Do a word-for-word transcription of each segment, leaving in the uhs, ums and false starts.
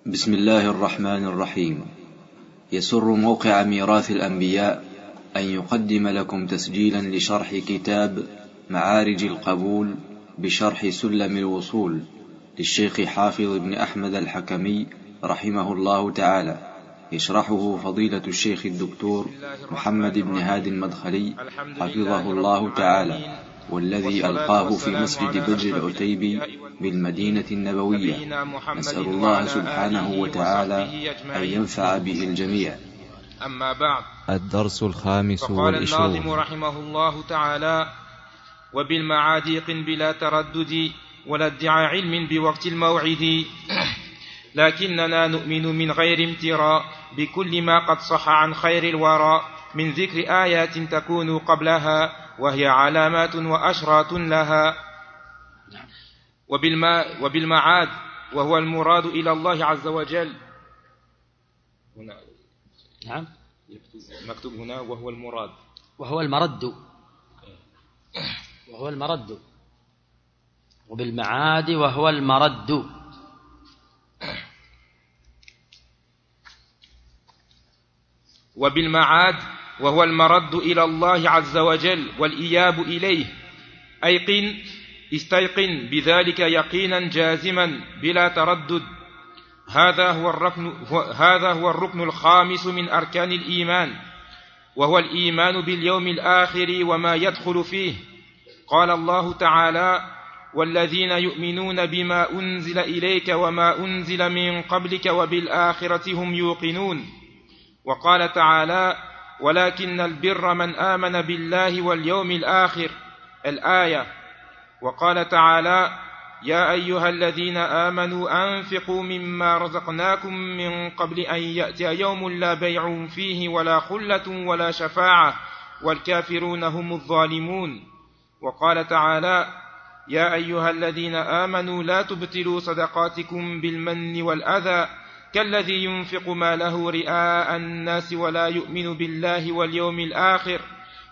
بسم الله الرحمن الرحيم. يسر موقع ميراث الأنبياء أن يقدم لكم تسجيلا لشرح كتاب معارج القبول بشرح سلم الوصول للشيخ حافظ بن أحمد الحكمي رحمه الله تعالى، يشرحه فضيلة الشيخ الدكتور محمد بن هادي المدخلي حفظه الله تعالى، والذي ألقاه في مسجد بدر العتيبي بالمدينة النبوية. نسأل الله سبحانه وتعالى أن ينفع به الجميع. أما بعد، الدرس الخامس فقال والعشرون. الناظم رحمه الله تعالى: وبالمعاديق بلا تردد ولا ادعاء علم بوقت الموعد، لكننا نؤمن من غير امتراء بكل ما قد صح عن خير الورى من ذكر آيات تكون قبلها وهي علامات وأشراط لها. وبالما وبالمعاد وهو المراد إلى الله عز وجل. هنا نعم مكتوب هنا وهو المراد وهو المرد وهو المرد وبالمعاد وهو المرد. وبالمعاد وهو المرد إلى الله عز وجل والإياب إليه. أيقن استيقن بذلك يقينا جازما بلا تردد. هذا هو الركن هذا هو الركن الخامس من أركان الإيمان، وهو الإيمان باليوم الآخر وما يدخل فيه. قال الله تعالى: والذين يؤمنون بما أنزل إليك وما أنزل من قبلك وبالآخرة هم يوقنون. وقال تعالى: ولكن البر من آمن بالله واليوم الآخر، الآية. وقال تعالى: يا أيها الذين آمنوا أنفقوا مما رزقناكم من قبل أن يأتي يوم لا بيع فيه ولا خلة ولا شفاعة والكافرون هم الظالمون. وقال تعالى: يا أيها الذين آمنوا لا تبطلوا صدقاتكم بالمن والأذى كالذي ينفق ماله رئاء الناس ولا يؤمن بالله واليوم الآخر،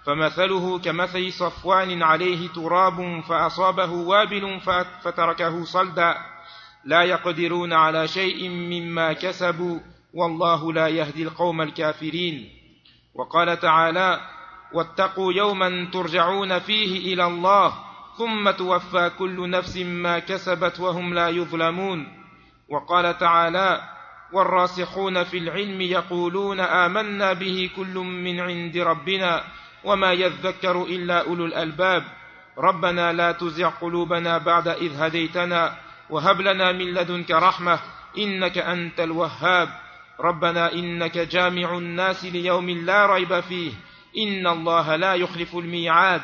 فمثله كمثل صفوان عليه تراب فأصابه وابل فتركه صلدا، لا يقدرون على شيء مما كسبوا والله لا يهدي القوم الكافرين. وقال تعالى: واتقوا يوما ترجعون فيه إلى الله ثم توفى كل نفس ما كسبت وهم لا يظلمون. وقال تعالى: والراسخون في العلم يقولون آمنا به كل من عند ربنا وما يذكر إلا أولو الألباب. ربنا لا تزغ قلوبنا بعد إذ هديتنا وهب لنا من لدنك رحمة إنك أنت الوهاب. ربنا إنك جامع الناس ليوم لا ريب فيه إن الله لا يخلف الميعاد.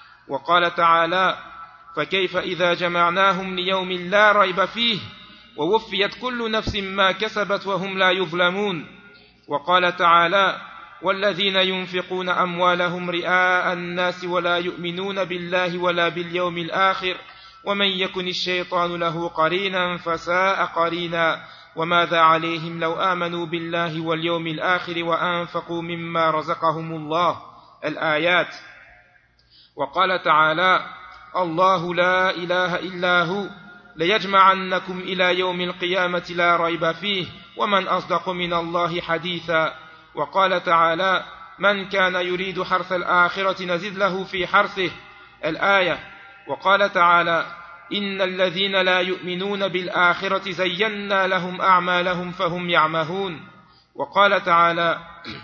وقال تعالى: فكيف إذا جمعناهم ليوم لا ريب فيه ووفيت كل نفس ما كسبت وهم لا يظلمون. وقال تعالى: والذين ينفقون أموالهم رئاء الناس ولا يؤمنون بالله ولا باليوم الآخر ومن يكن الشيطان له قرينا فساء قرينا وماذا عليهم لو آمنوا بالله واليوم الآخر وأنفقوا مما رزقهم الله، الآيات. وقال تعالى: الله لا إله إلا هو ليجمعنكم إلى يوم القيامة لا ريب فيه ومن أصدق من الله حديثا. وقال تعالى: من كان يريد حرث الآخرة نزد له في حرثه، الآية. وقال تعالى: إن الذين لا يؤمنون بالآخرة زينا لهم أعمالهم فهم يعمهون. وقال تعالى: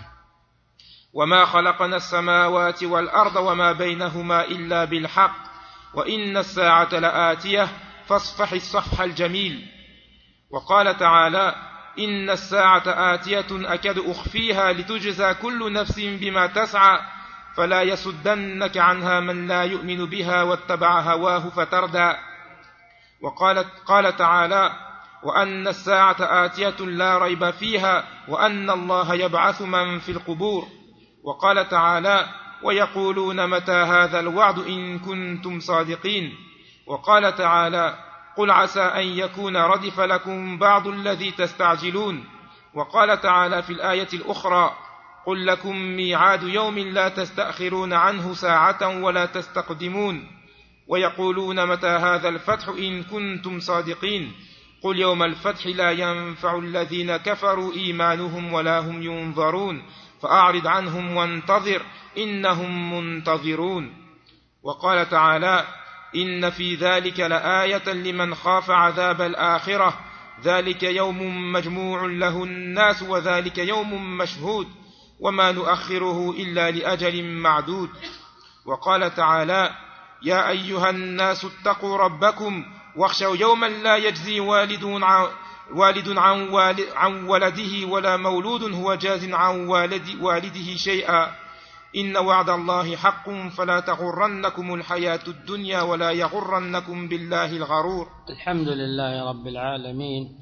وما خلقنا السماوات والأرض وما بينهما إلا بالحق وإن الساعة لآتية فاصفح الصفح الجميل. وقال تعالى: إن الساعة آتية أكاد أخفيها لتجزى كل نفس بما تسعى فلا يسدنك عنها من لا يؤمن بها واتبع هواه فتردى. وقال قال تعالى: وأن الساعة آتية لا ريب فيها وأن الله يبعث من في القبور. وقال تعالى: ويقولون متى هذا الوعد إن كنتم صادقين. وقال تعالى: قل عسى أن يكون ردف لكم بعض الذي تستعجلون. وقال تعالى في الآية الأخرى: قل لكم ميعاد يوم لا تستأخرون عنه ساعة ولا تستقدمون. ويقولون متى هذا الفتح إن كنتم صادقين. قل يوم الفتح لا ينفع الذين كفروا إيمانهم ولا هم ينظرون فأعرض عنهم وانتظر إنهم منتظرون. وقال تعالى إن في ذلك لآية لمن خاف عذاب الآخرة ذلك يوم مجموع له الناس وذلك يوم مشهود وما نؤخره إلا لأجل معدود. وقال تعالى يا أيها الناس اتقوا ربكم واخشوا يوما لا يجزي والد عن, والد عن, والد عن ولده ولا مولود هو جاز عن والد والده شيئا إن وعد الله حق فلا تغرنكم الحياة الدنيا ولا يغرنكم بالله الغرور. الحمد لله رب العالمين.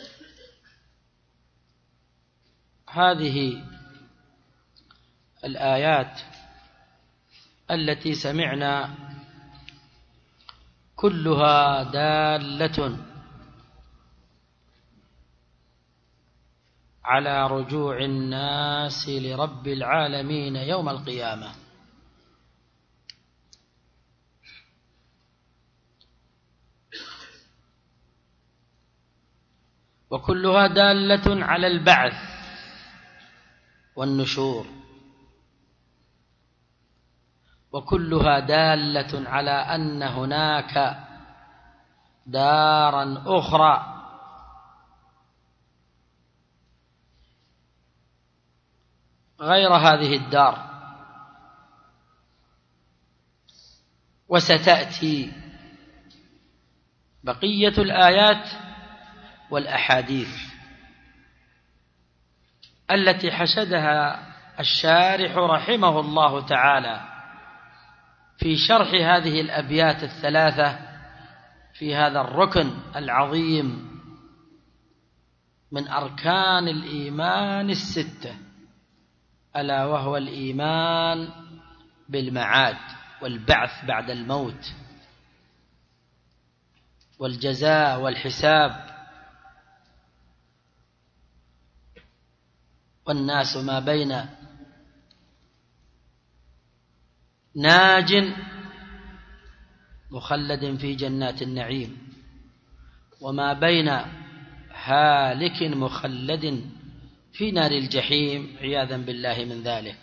هذه الآيات التي سمعنا كلها دالة على رجوع الناس لرب العالمين يوم القيامة. وكلها دالة على البعث والنشور، وكلها دالة على أن هناك دارا أخرى غير هذه الدار، وستأتي بقية الآيات والأحاديث التي حشدها الشارح رحمه الله تعالى في شرح هذه الأبيات الثلاثة في هذا الركن العظيم من أركان الإيمان الستة، ألا وهو الإيمان بالمعاد والبعث بعد الموت والجزاء والحساب، والناس ما بين ناج مخلد في جنات النعيم وما بين هالك مخلد في نار الجحيم عياذا بالله من ذلك.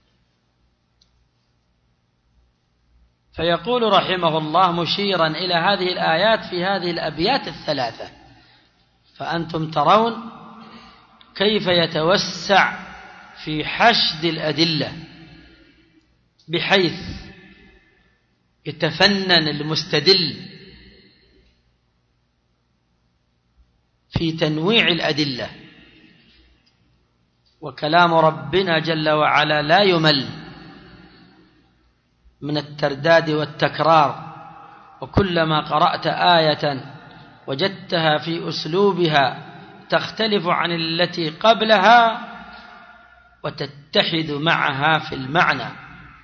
فيقول رحمه الله مشيرا إلى هذه الآيات في هذه الأبيات الثلاثة: فأنتم ترون كيف يتوسع في حشد الأدلة بحيث يتفنن المستدل في تنويع الأدلة، وكلام ربنا جل وعلا لا يمل من الترداد والتكرار، وكلما قرأت آية وجدتها في أسلوبها تختلف عن التي قبلها وتتحد معها في المعنى.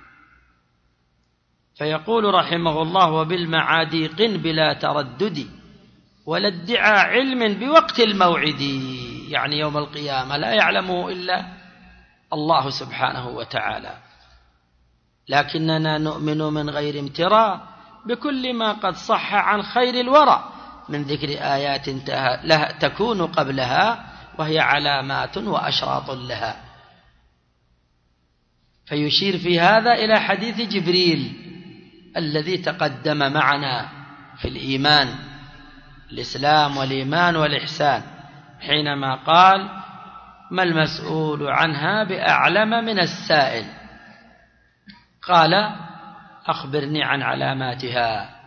فيقول رحمه الله: وبالمعادي قن بلا تردد ولا ادعى علم بوقت الموعد، يعني يوم القيامة لا يعلمه إلا الله سبحانه وتعالى، لكننا نؤمن من غير امتراء بكل ما قد صح عن خير الورى من ذكر آيات لها تكون قبلها وهي علامات وأشراط لها. فيشير في هذا إلى حديث جبريل الذي تقدم معنا في الإيمان، الإسلام والإيمان والإحسان، حينما قال: ما المسؤول عنها بأعلم من السائل؟ قال: أخبرني عن علاماتها.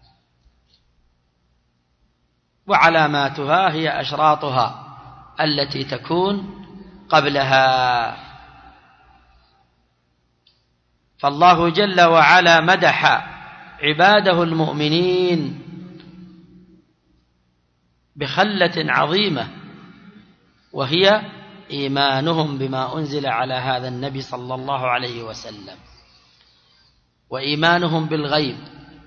وعلاماتها هي أشراطها التي تكون قبلها. فالله جل وعلا مدح عباده المؤمنين بخلة عظيمة، وهي إيمانهم بما أنزل على هذا النبي صلى الله عليه وسلم، وإيمانهم بالغيب،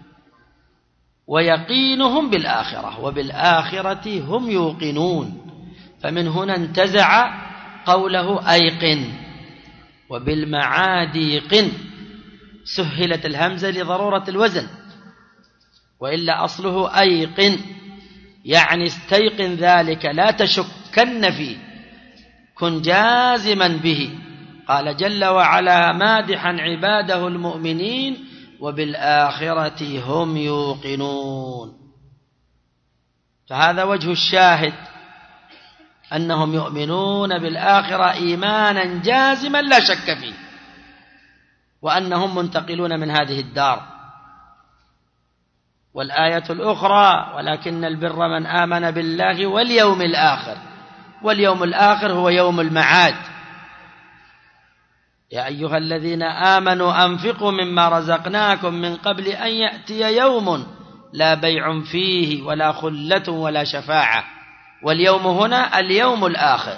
ويقينهم بالآخرة، وبالآخرة هم يوقنون. فمن هنا انتزع قوله أيقن، وبالمعادي قن، سهلت الهمزة لضرورة الوزن، وإلا أصله أيقن يعني استيقن ذلك لا تشكن فيه، كن جازما به. قال جل وعلا مادحا عباده المؤمنين وبالآخرة هم يوقنون. فهذا وجه الشاهد، أنهم يؤمنون بالآخرة إيمانا جازما لا شك فيه، وأنهم منتقلون من هذه الدار. والآية الأخرى ولكن البر من آمن بالله واليوم الآخر، واليوم الآخر هو يوم المعاد. يا أيها الذين آمنوا أنفقوا مما رزقناكم من قبل أن يأتي يوم لا بيع فيه ولا خلة ولا شفاعة. واليوم هنا اليوم الآخر.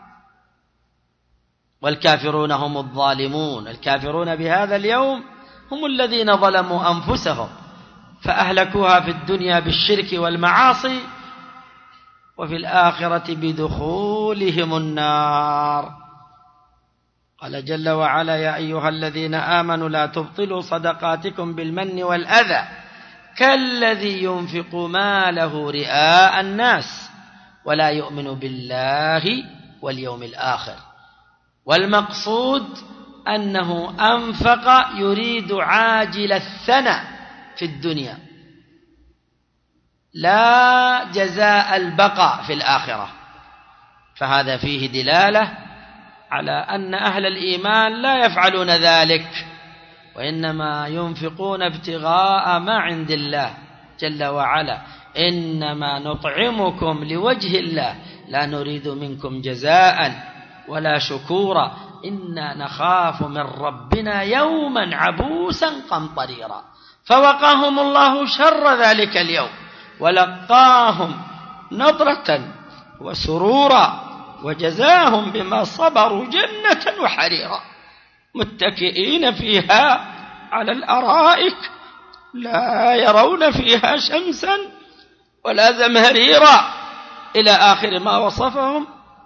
والكافرون هم الظالمون، الكافرون بهذا اليوم هم الذين ظلموا أنفسهم فأهلكوها في الدنيا بالشرك والمعاصي، وفي الآخرة بدخولهم النار. قال جل وعلا يا أيها الذين آمنوا لا تبطلوا صدقاتكم بالمن والأذى كالذي ينفق ماله رئاء الناس ولا يؤمن بالله واليوم الآخر. والمقصود أنه أنفق يريد عاجل الثنى في الدنيا لا جزاء البقاء في الآخرة. فهذا فيه دلالة على أن أهل الإيمان لا يفعلون ذلك، وإنما ينفقون ابتغاء ما عند الله جل وعلا. إنما نطعمكم لوجه الله لا نريد منكم جزاء ولا شكورا إنا نخاف من ربنا يوما عبوسا قمطريرا. فوقاهم الله شر ذلك اليوم ولقاهم نضرة وسرورا وجزاهم بما صبروا جنة وحريرا متكئين فيها على الأرائك لا يرون فيها شمسا ولا زمهريرا إلى آخر ما وصفهم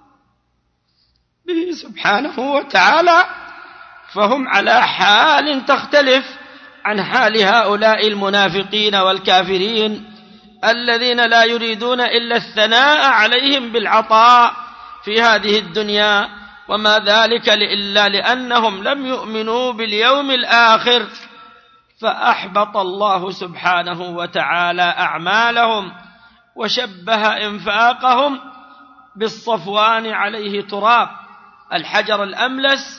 به سبحانه وتعالى. فهم على حال تختلف عن حال هؤلاء المنافقين والكافرين الذين لا يريدون إلا الثناء عليهم بالعطاء في هذه الدنيا، وما ذلك إلا لأنهم لم يؤمنوا باليوم الآخر، فأحبط الله سبحانه وتعالى أعمالهم وشبه إنفاقهم بالصفوان عليه تراب، الحجر الأملس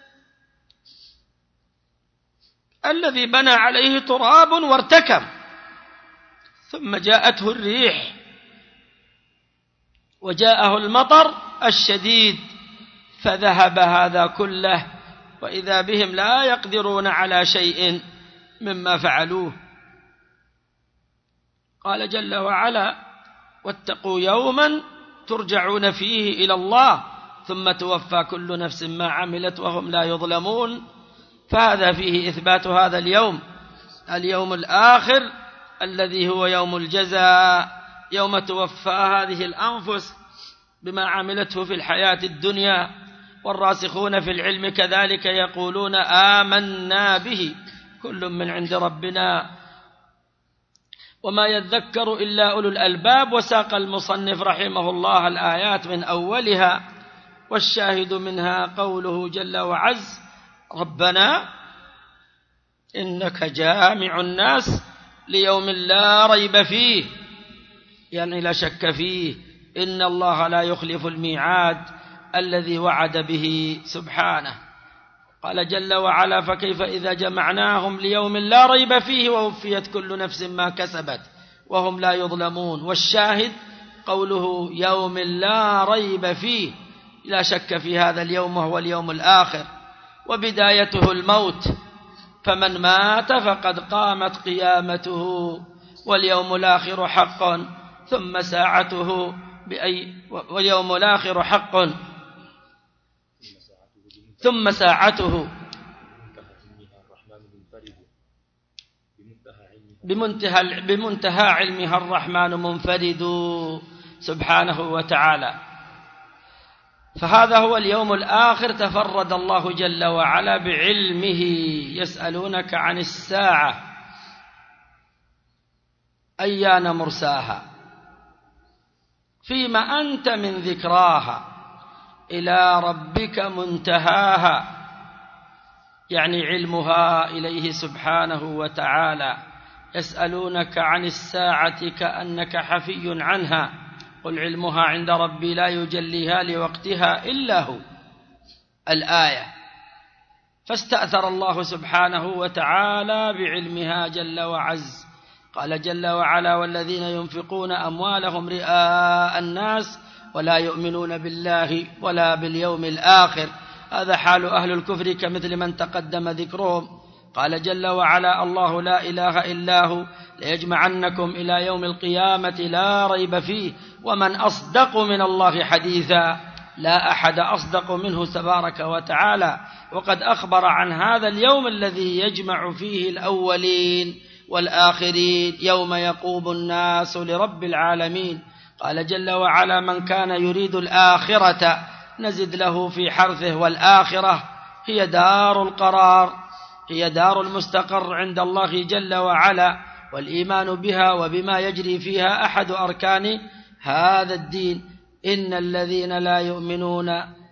الذي بنى عليه تراب وارتكب، ثم جاءته الريح وجاءه المطر الشديد فذهب هذا كله، وإذا بهم لا يقدرون على شيء مما فعلوه. قال جل وعلا واتقوا يوما ترجعون فيه إلى الله ثم توفى كل نفس ما عملت وهم لا يظلمون. فهذا فيه إثبات هذا اليوم، اليوم الآخر الذي هو يوم الجزاء، يوم توفى هذه الأنفس بما عملته في الحياة الدنيا. والراسخون في العلم كذلك يقولون آمنا به كل من عند ربنا وما يذكر إلا أولو الألباب. وساق المصنف رحمه الله الآيات من أولها، والشاهد منها قوله جل وعز ربنا إنك جامع الناس ليوم لا ريب فيه، يعني لا شك فيه، إن الله لا يخلف الميعاد الذي وعد به سبحانه. قال جل وعلا فكيف إذا جمعناهم ليوم لا ريب فيه ووفيت كل نفس ما كسبت وهم لا يظلمون. والشاهد قوله يوم لا ريب فيه، لا شك في هذا اليوم وهو اليوم الآخر، وبدايته الموت، فمن مات فقد قامت قيامته، واليوم الآخر حق ثم ساعته بأي واليوم الآخر حق ثم ساعته بمنتهى بمنتهى علمها الرحمن منفرد سبحانه وتعالى. فهذا هو اليوم الآخر تفرد الله جل وعلا بعلمه. يسألونك عن الساعة أيان مرساها فيما أنت من ذكراها إلى ربك منتهاها، يعني علمها إليه سبحانه وتعالى. يسألونك عن الساعة كأنك حفي عنها قل علمها عند ربي لا يجليها لوقتها إلا هو. الآية. فاستأثر الله سبحانه وتعالى بعلمها جل وعز. قال جل وعلا والذين ينفقون أموالهم رئاء الناس ولا يؤمنون بالله ولا باليوم الآخر، هذا حال أهل الكفر كمثل من تقدم ذكرهم. قال جل وعلا الله لا إله إلا هو ليجمعنكم إلى يوم القيامة لا ريب فيه ومن أصدق من الله حديثا، لا أحد أصدق منه تبارك وتعالى. وقد أخبر عن هذا اليوم الذي يجمع فيه الأولين والآخرين يوم يقوم الناس لرب العالمين. قال جل وعلا من كان يريد الآخرة نزد له في حرثه، والآخرة هي دار القرار، هي دار المستقر عند الله جل وعلا، والإيمان بها وبما يجري فيها أحد أركان هذا الدين. إن الذين لا يؤمنون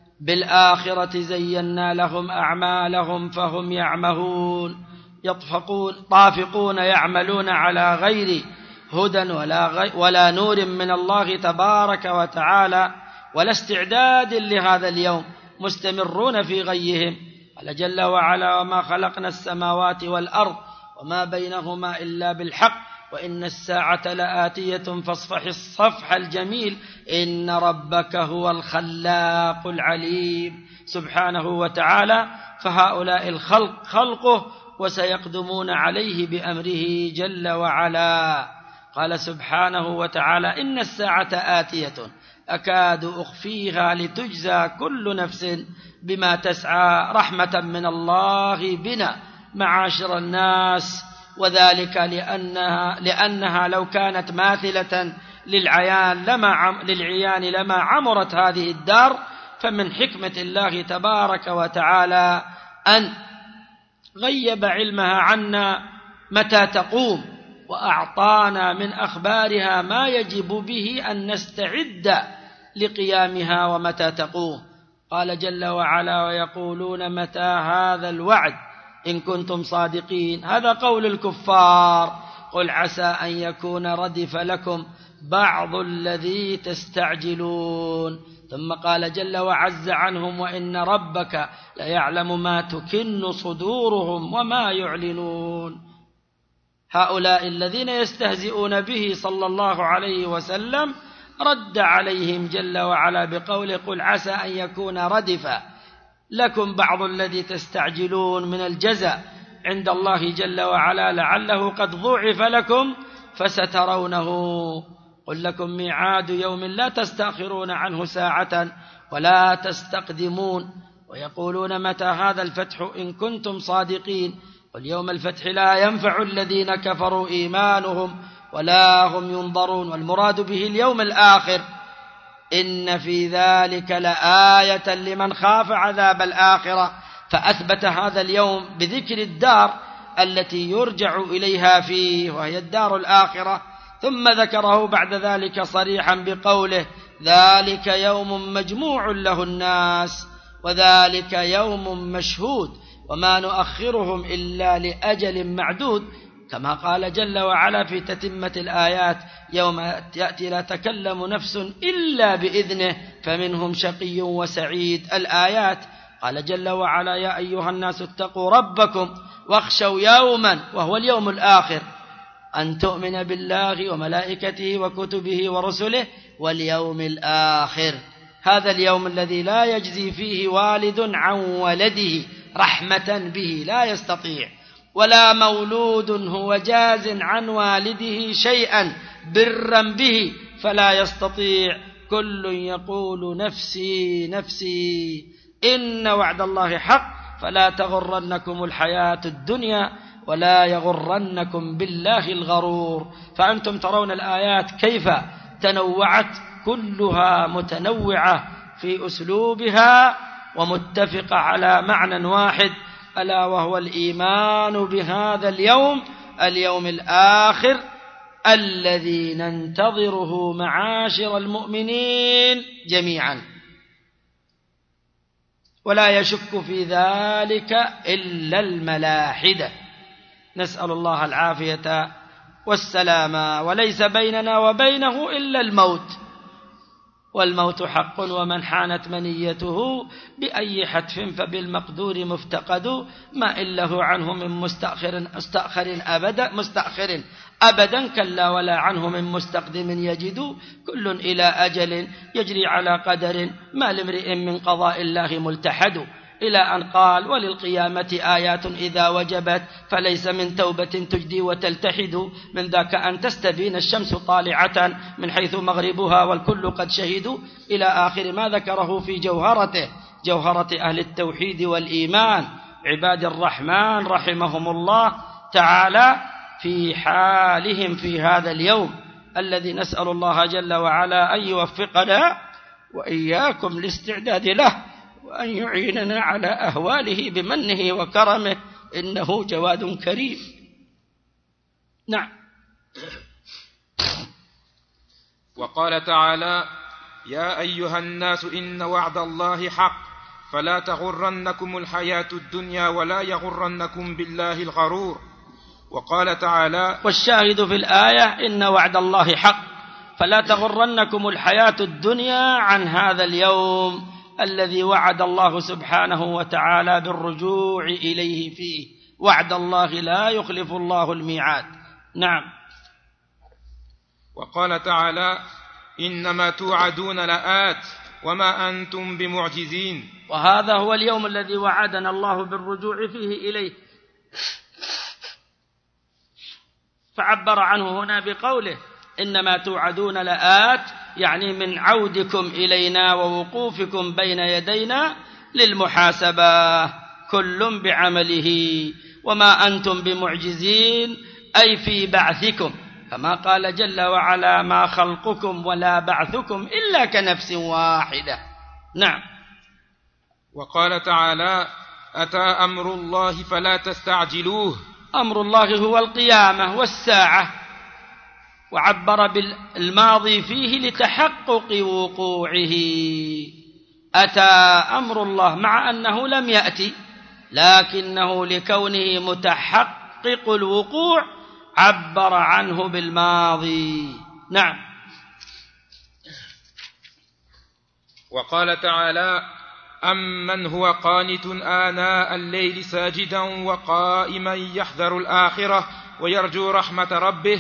بالآخرة زينا لهم أعمالهم فهم يعمهون يطفقون طافقون يعملون على غير هدى ولا, غي ولا نور من الله تبارك وتعالى ولا استعداد لهذا اليوم، مستمرون في غيهم. قال جل وعلا وما خلقنا السماوات والأرض وما بينهما إلا بالحق وإن الساعة لآتية فاصفح الصفح الجميل إن ربك هو الخلاق العليم سبحانه وتعالى. فهؤلاء الخلق خلقه وسيقدمون عليه بأمره جل وعلا. قال سبحانه وتعالى إن الساعة آتية أكاد أخفيها لتجزى كل نفس بما تسعى رحمة من الله بنا معاشر الناس، وذلك لأنها, لأنها لو كانت ماثلة للعيان لما, عم للعيان لما عمرت هذه الدار. فمن حكمة الله تبارك وتعالى أن غيب علمها عنا متى تقوم، وأعطانا من أخبارها ما يجب به أن نستعد لقيامها ومتى تقوم. قال جل وعلا ويقولون متى هذا الوعد إن كنتم صادقين، هذا قول الكفار. قل عسى أن يكون ردف لكم بعض الذي تستعجلون. ثم قال جل وعز عنهم وإن ربك ليعلم ما تكن صدورهم وما يعلنون. هؤلاء الذين يستهزئون به صلى الله عليه وسلم رد عليهم جل وعلا بقوله قل عسى أن يكون ردفا لكم بعض الذي تستعجلون من الجزاء عند الله جل وعلا لعله قد ضُعف لكم فسترونه. قل لكم ميعاد يوم لا تستأخرون عنه ساعة ولا تستقدمون. ويقولون متى هذا الفتح إن كنتم صادقين. قل يوم الفتح لا ينفع الذين كفروا إيمانهم ولا هم ينظرون. والمراد به اليوم الآخر. إن في ذلك لآية لمن خاف عذاب الآخرة، فأثبت هذا اليوم بذكر الدار التي يرجع إليها فيه وهي الدار الآخرة، ثم ذكره بعد ذلك صريحا بقوله ذلك يوم مجموع له الناس وذلك يوم مشهود وما نؤخرهم إلا لأجل معدود، كما قال جل وعلا في تتمة الآيات يوم يأتي لا تكلم نفس إلا بإذنه فمنهم شقي وسعيد الآيات. قال جل وعلا يا أيها الناس اتقوا ربكم واخشوا يوما وهو اليوم الآخر أن تؤمن بالله وملائكته وكتبه ورسله واليوم الآخر. هذا اليوم الذي لا يجزي فيه والد عن ولده رحمة به لا يستطيع، ولا مولود هو جاز عن والده شيئا برا به فلا يستطيع، كل يقول نفسي نفسي. إن وعد الله حق فلا تغرنكم الحياة الدنيا ولا يغرنكم بالله الغرور. فأنتم ترون الآيات كيف تنوعت، كلها متنوعة في أسلوبها ومتفقة على معنى واحد، ألا وهو الإيمان بهذا اليوم اليوم الآخر الذي ننتظره معاشر المؤمنين جميعا، ولا يشك في ذلك إلا الملاحدة. نسأل الله العافية والسلامة. وليس بيننا وبينه إلا الموت، والموت حق، ومن حانت منيته بأي حتف فبالمقدور مفتقد، ما إله عنه من مستأخر مستأخر أبدا مستأخر أبدا كلا، ولا عنه من مستقدم يجد، كل إلى أجل يجري على قدر، ما لامرئ من قضاء الله ملتحد. إلى أن قال وللقيامة آيات إذا وجبت، فليس من توبة تجدي وتلتحد، من ذاك أن تستبين الشمس طالعة من حيث مغربها والكل قد شهدوا، إلى آخر ما ذكره في جوهرته، جوهرة أهل التوحيد والإيمان عباد الرحمن رحمهم الله تعالى، في حالهم في هذا اليوم الذي نسأل الله جل وعلا أن يوفقنا وإياكم للاستعداد له، وأن يعيننا على أهواله بمنه وكرمه، إنه جواد كريم. نعم. وقال تعالى: يا أيها الناس إن وعد الله حق فلا تغرنكم الحياة الدنيا ولا يغرنكم بالله الغرور. وقال تعالى: والشاهد في الآية إن وعد الله حق فلا تغرنكم الحياة الدنيا عن هذا اليوم الذي وعد الله سبحانه وتعالى بالرجوع إليه فيه. وعد الله لا يخلف الله الميعاد. نعم. وقال تعالى: إنما توعدون لآت وما أنتم بمعجزين. وهذا هو اليوم الذي وعدنا الله بالرجوع فيه إليه، فعبر عنه هنا بقوله إنما توعدون لآت، يعني من عودكم إلينا ووقوفكم بين يدينا للمحاسبة، كل بعمله، وما أنتم بمعجزين أي في بعثكم، كما قال جل وعلا: ما خلقكم ولا بعثكم إلا كنفس واحدة. نعم. وقال تعالى: أتى أمر الله فلا تستعجلوه. أمر الله هو القيامة والساعة، وعبر بالماضي فيه لتحقق وقوعه. أتى أمر الله مع أنه لم يأتي، لكنه لكونه متحقق الوقوع عبر عنه بالماضي. نعم. وقال تعالى: أمن هو قانت آناء الليل ساجدا وقائما يحذر الآخرة ويرجو رحمة ربه.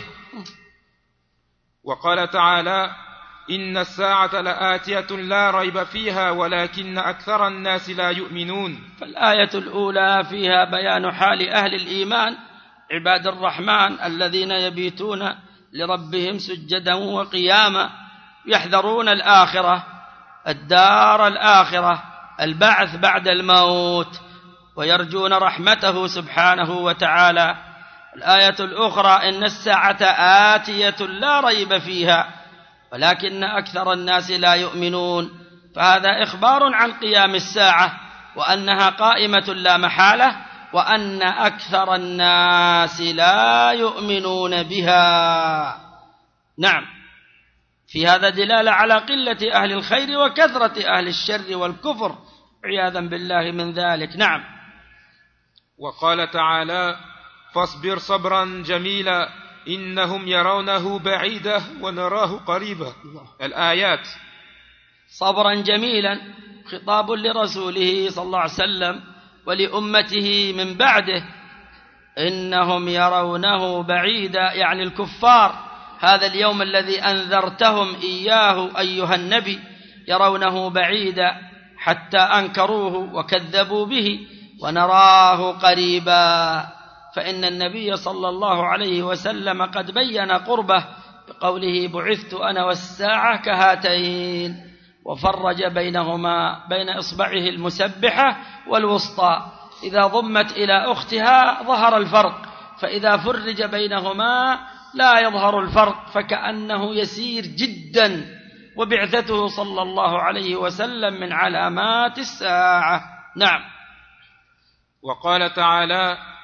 وقال تعالى: إن الساعة لآتية لا ريب فيها ولكن أكثر الناس لا يؤمنون. فالآية الأولى فيها بيان حال أهل الإيمان عباد الرحمن الذين يبيتون لربهم سجدا وقياما، يحذرون الآخرة، الدار الآخرة، البعث بعد الموت، ويرجون رحمته سبحانه وتعالى. الآية الأخرى: إن الساعة آتية لا ريب فيها ولكن أكثر الناس لا يؤمنون. فهذا إخبار عن قيام الساعة وأنها قائمة لا محالة، وأن أكثر الناس لا يؤمنون بها. نعم. في هذا دلالة على قلة أهل الخير وكثرة أهل الشر والكفر عياذا بالله من ذلك. نعم. وقال تعالى: فاصبر صبرا جميلا إنهم يرونه بعيدا ونراه قريبا. الآيات. صبرا جميلا خطاب لرسوله صلى الله عليه وسلم ولأمته من بعده. إنهم يرونه بعيدا يعني الكفار، هذا اليوم الذي أنذرتهم إياه أيها النبي يرونه بعيدا حتى أنكروه وكذبوا به، ونراه قريبا. فإن النبي صلى الله عليه وسلم قد بين قربه بقوله: بعثت أنا والساعة كهاتين، وفرج بينهما بين إصبعه المسبحة والوسطى، إذا ضمت إلى أختها ظهر الفرق، فإذا فرج بينهما لا يظهر الفرق، فكأنه يسير جدا. وبعثته صلى الله عليه وسلم من علامات الساعة. نعم. وقال تعالى: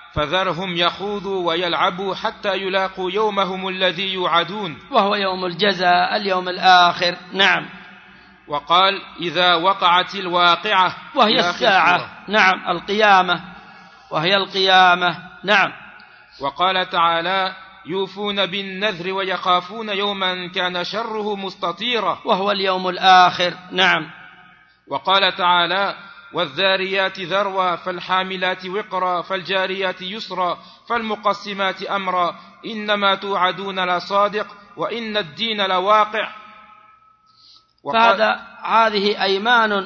فذرهم يخوضوا ويلعبوا حتى يلاقوا يومهم الذي يوعدون وهو يوم الجزاء اليوم الآخر. نعم. وقال إذا وقعت الواقعة وهي الساعة. نعم القيامة وهي القيامة. نعم. وقال تعالى يوفون بالنذر ويخافون يوما كان شره مستطيرا وهو اليوم الآخر. نعم. وقال تعالى والذاريات ذروا فالحاملات وقرا فالجاريات يسرا فالمقسمات أمرا إنما توعدون لصادق وإن الدين لواقع. فهذا هذه أيمان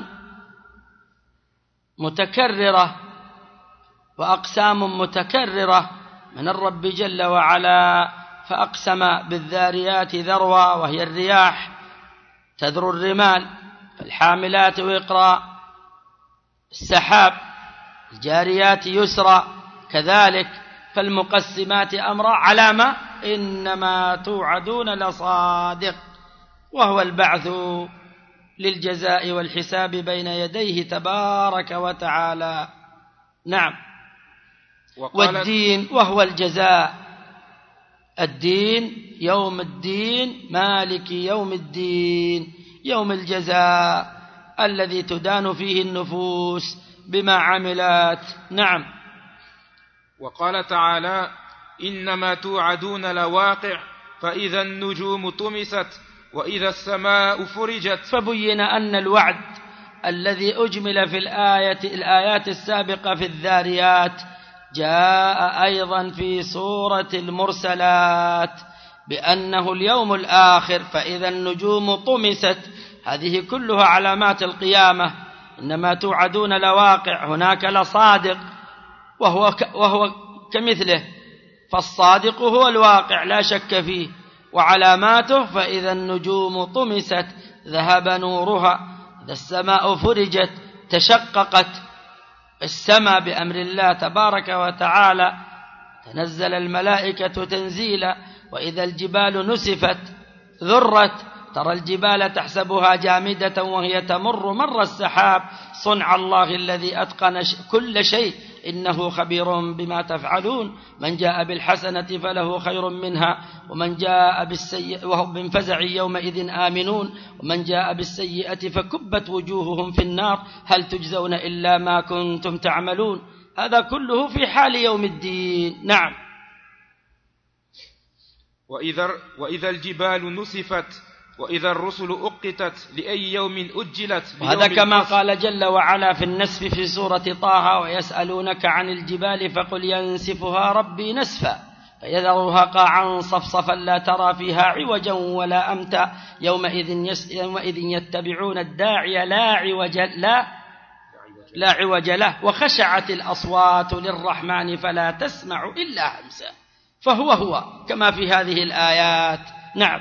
متكررة وأقسام متكررة من الرب جل وعلا. فأقسم بالذاريات ذروا وهي الرياح تذر الرمال، فالحاملات وقرا السحاب، الجاريات يسرا كذلك، فالمقسمات أمرا على ما إنما توعدون لصادق، وهو البعث للجزاء والحساب بين يديه تبارك وتعالى. نعم. والدين وهو الجزاء، الدين يوم الدين مالك يوم الدين، يوم الجزاء الذي تدان فيه النفوس بما عملت. نعم. وقال تعالى إنما توعدون لواقع فإذا النجوم طمست وإذا السماء فرجت. فبين أن الوعد الذي أجمل في الآية الآيات السابقة في الذاريات جاء أيضا في سورة المرسلات بأنه اليوم الآخر، فإذا النجوم طمست، هذه كلها علامات القيامة. إنما توعدون لواقع، هناك لصادق وهو, ك وهو كمثله، فالصادق هو الواقع لا شك فيه، وعلاماته فإذا النجوم طمست ذهب نورها، إذا السماء فرجت تشققت السماء بأمر الله تبارك وتعالى، تنزل الملائكة تنزيلا، وإذا الجبال نسفت ذرت، ترى الجبال تحسبها جامدة وهي تمر مر السحاب، صنع الله الذي أتقن كل شيء إنه خبير بما تفعلون. من جاء بالحسنة فله خير منها ومن جاء بالسيئة وهم من فزع يومئذ آمنون ومن جاء بالسيئة فكبت وجوههم في النار هل تجزون إلا ما كنتم تعملون. هذا كله في حال يوم الدين. نعم. وإذا, وإذا الجبال نسفت وإذا الرسل أقتت لأي يوم أجلت. وهذا كما قال جل وعلا في النسف في سورة طه ويسألونك عن الجبال فقل ينسفها ربي نسفا فيذرها قاعا صفصفا لا ترى فيها عوجا ولا أمتا يومئذ, يس يومئذ يتبعون الداعي لا عوج لا لا عوج له وخشعت الأصوات للرحمن فلا تسمع إلا همسا. فهو هو كما في هذه الآيات. نعم.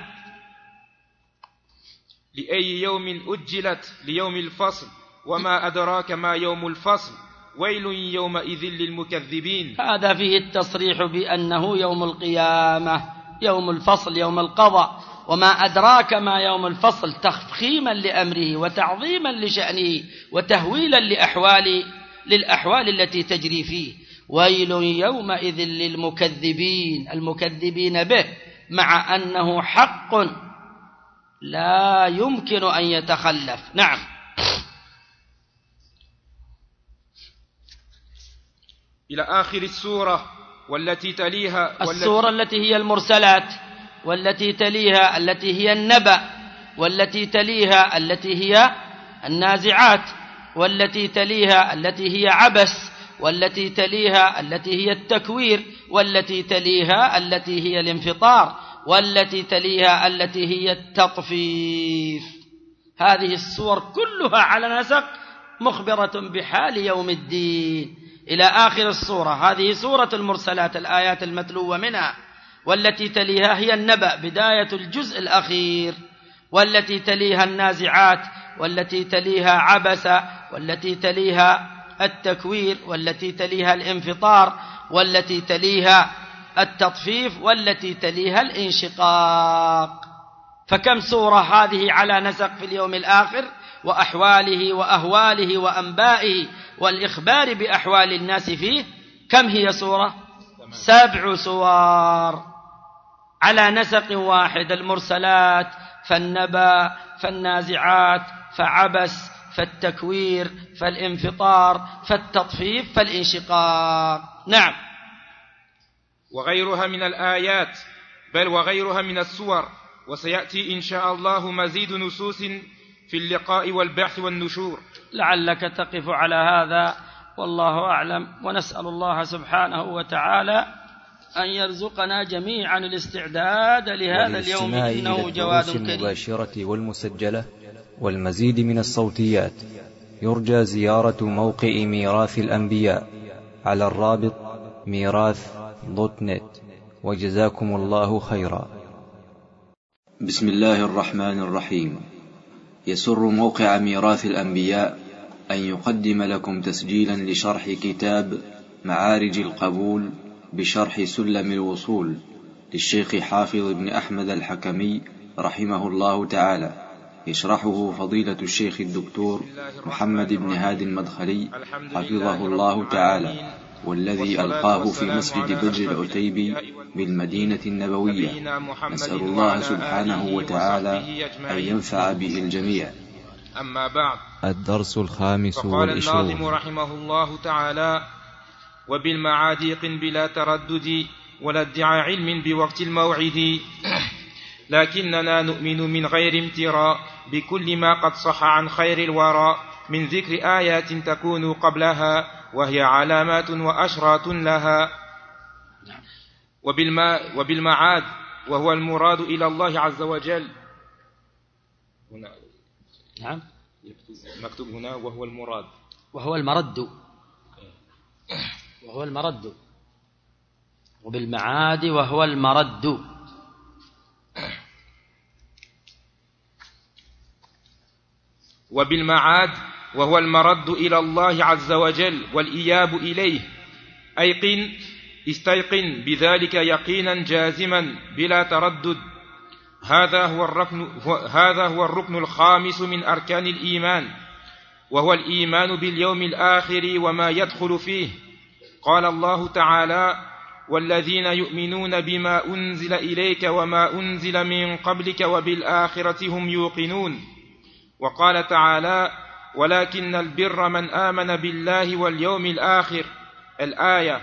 لأي يوم أجلت ليوم الفصل وما أدراك ما يوم الفصل ويل يومئذ للمكذبين. هذا فيه التصريح بأنه يوم القيامة، يوم الفصل، يوم القضاء. وما أدراك ما يوم الفصل تفخيما لأمره وتعظيما لشأنه وتهويلا لأحوال للأحوال التي تجري فيه. ويل يومئذ للمكذبين، المكذبين به، مع أنه حق لا يمكن أن يتخلف. نعم. إلى آخر السورة والتي تليها. السورة التي هي المرسلات، والتي تليها التي هي النبأ، والتي تليها التي هي النازعات، والتي تليها التي هي عبس، والتي تليها التي هي التكوير، والتي تليها التي هي الانفطار، والتي تليها التي هي التطفيف. هذه السور كلها على نسق مخبرة بحال يوم الدين إلى آخر السورة. هذه سورة المرسلات الآيات المتلوة منها. والتي تليها هي النبأ بداية الجزء الأخير، والتي تليها النازعات، والتي تليها عبس، والتي تليها التكوير، والتي تليها الانفطار، والتي تليها التطفيف، والتي تليها الانشقاق. فكم سورة هذه على نسق في اليوم الآخر وأحواله وأهواله وأنبائه والإخبار بأحوال الناس فيه. كم هي سورة؟ سبع سور على نسق واحد: المرسلات، فالنبأ، فالنازعات، فعبس، فالتكوير، فالانفطار، فالتطفيف، فالانشقاق. نعم. وغيرها من الآيات، بل وغيرها من السور، وسيأتي إن شاء الله مزيد نصوص في اللقاء والبعث والنشور. لعلك تقف على هذا والله أعلم، ونسأل الله سبحانه وتعالى أن يرزقنا جميعا الاستعداد لهذا اليوم إنه جواد كريم. المباشرة والمسجلة والمزيد من الصوتيات يرجى زيارة موقع ميراث الأنبياء على الرابط ميراث دوت نت، وجزاكم الله خيرا. بسم الله الرحمن الرحيم. يسر موقع ميراث الأنبياء أن يقدم لكم تسجيلا لشرح كتاب معارج القبول بشرح سلم الوصول للشيخ حافظ بن أحمد الحكمي رحمه الله تعالى، يشرحه فضيلة الشيخ الدكتور محمد بن هادي المدخلي حفظه الله تعالى، والذي ألقاه في مسجد بدر العتيبي بالمدينة النبوية. نسأل الله سبحانه وتعالى أن ينفع به الجميع. أما بعد، الدرس الخامس فقال والعشرون. الناظم رحمه الله تعالى: وبالمعاديق بلا تردد ولا ادعاء علم بوقت الموعد، لكننا نؤمن من غير امتراء بكل ما قد صح عن خير الورى من ذكر آيات تكون قبلها وهي علامات وأشراط لها. وبالما وبالمعاد وهو المراد إلى الله عز وجل. هنا نعم مكتوب هنا وهو المراد، وهو المرد، وهو المرد. وبالمعاد وهو المرد. وبالمعاد وهو المرد إلى الله عز وجل والإياب إليه. أيقن استيقن بذلك يقينا جازما بلا تردد. هذا هو الركن هذا هو الركن الخامس من أركان الإيمان، وهو الإيمان باليوم الآخر وما يدخل فيه. قال الله تعالى: والذين يؤمنون بما أنزل إليك وما أنزل من قبلك وبالآخرة هم يوقنون. وقال تعالى: ولكن البر من آمن بالله واليوم الآخر، الآية.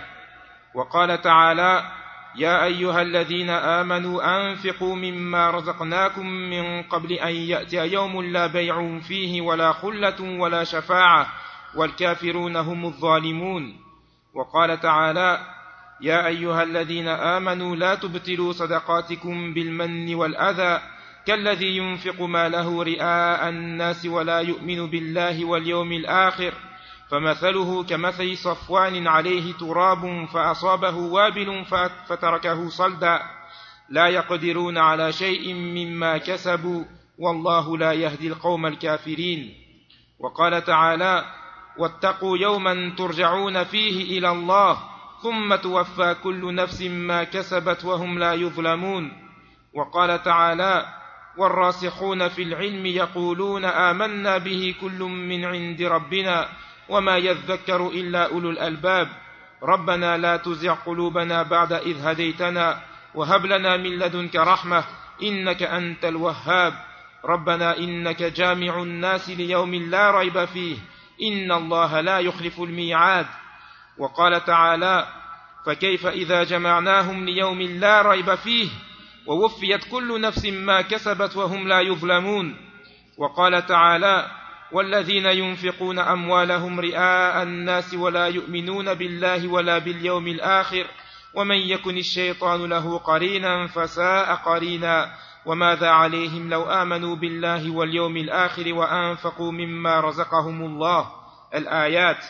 وقال تعالى: يا أيها الذين آمنوا أنفقوا مما رزقناكم من قبل أن يأتي يوم لا بيع فيه ولا خلة ولا شفاعة والكافرون هم الظالمون. وقال تعالى: يا أيها الذين آمنوا لا تبطلوا صدقاتكم بالمن والأذى كالذي ينفق ماله رئاء الناس ولا يؤمن بالله واليوم الآخر، فمثله كمثل صفوان عليه تراب فأصابه وابل فتركه صلدا، لا يقدرون على شيء مما كسبوا والله لا يهدي القوم الكافرين. وقال تعالى: واتقوا يوما ترجعون فيه إلى الله ثم توفى كل نفس ما كسبت وهم لا يظلمون. وقال تعالى: والراسخون في العلم يقولون آمنا به كل من عند ربنا وما يذكر إلا أولو الألباب، ربنا لا تزغ قلوبنا بعد إذ هديتنا وهب لنا من لدنك رحمة إنك أنت الوهاب، ربنا إنك جامع الناس ليوم لا ريب فيه إن الله لا يخلف الميعاد. وقال تعالى: فكيف إذا جمعناهم ليوم لا ريب فيه ووفيت كل نفس ما كسبت وهم لا يظلمون. وقال تعالى: والذين ينفقون أموالهم رئاء الناس ولا يؤمنون بالله ولا باليوم الآخر ومن يكن الشيطان له قرينا فساء قرينا وماذا عليهم لو آمنوا بالله واليوم الآخر وأنفقوا مما رزقهم الله، الآيات.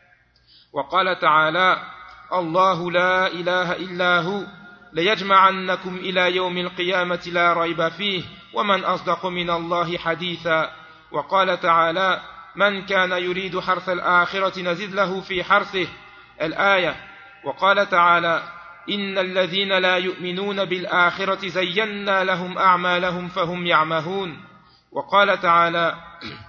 وقال تعالى: الله لا إله إلا هو ليجمعنكم إلى يوم القيامة لا ريب فيه ومن أصدق من الله حديثا. وقال تعالى: من كان يريد حرث الآخرة نزد له في حرثه، الآية. وقال تعالى: إن الذين لا يؤمنون بالآخرة زينا لهم أعمالهم فهم يعمهون. وقال تعالى: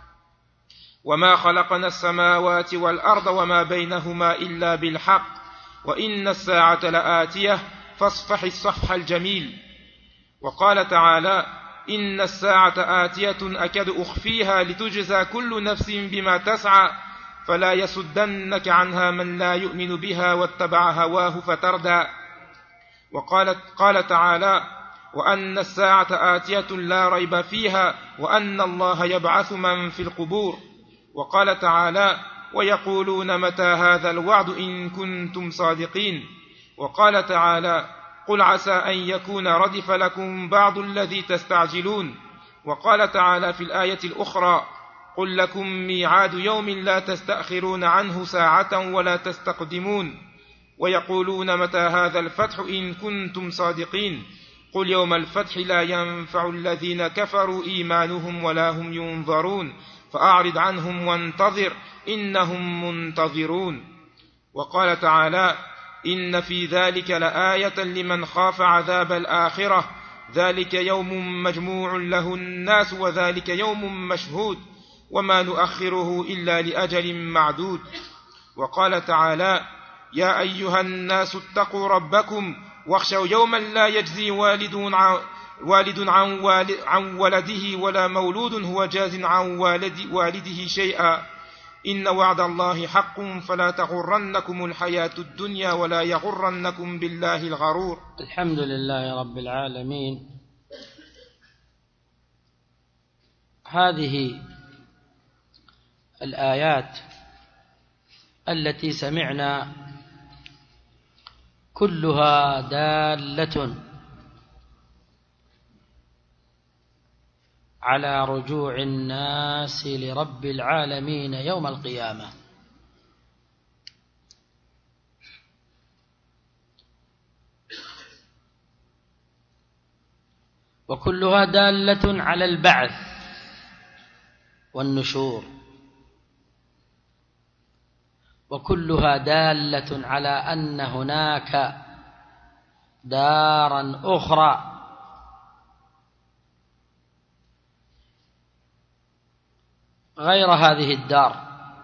وما خلقنا السماوات والأرض وما بينهما إلا بالحق وإن الساعة لآتية فاصفح الصفح الجميل. وقال تعالى: إن الساعة آتية أكاد أخفيها لتجزى كل نفس بما تسعى فلا يصدنك عنها من لا يؤمن بها واتبع هواه فتردى. وقالت قال تعالى: وأن الساعة آتية لا ريب فيها وأن الله يبعث من في القبور. وقال تعالى: ويقولون متى هذا الوعد إن كنتم صادقين. وقال تعالى: قل عسى أن يكون ردف لكم بعض الذي تستعجلون. وقال تعالى في الآية الأخرى: قل لكم ميعاد يوم لا تستأخرون عنه ساعة ولا تستقدمون. ويقولون متى هذا الفتح إن كنتم صادقين. قل يوم الفتح لا ينفع الذين كفروا إيمانهم ولا هم ينظرون فأعرض عنهم وانتظر إنهم منتظرون. وقال تعالى: إن في ذلك لآية لمن خاف عذاب الآخرة ذلك يوم مجموع له الناس وذلك يوم مشهود وما نؤخره إلا لأجل معدود. وقال تعالى: يا أيها الناس اتقوا ربكم واخشوا يوما لا يجزي والد عن, والد عن, والد عن ولده ولا مولود هو جاز عن والد والده شيئا إن وعد الله حق فلا تغرنكم الحياة الدنيا ولا يغرنكم بالله الغرور. الحمد لله رب العالمين. هذه الآيات التي سمعنا كلها دالة على رجوع الناس لرب العالمين يوم القيامة. وكلها دالة على البعث والنشور، وكلها دالة على أن هناك دارا أخرى غير هذه الدار،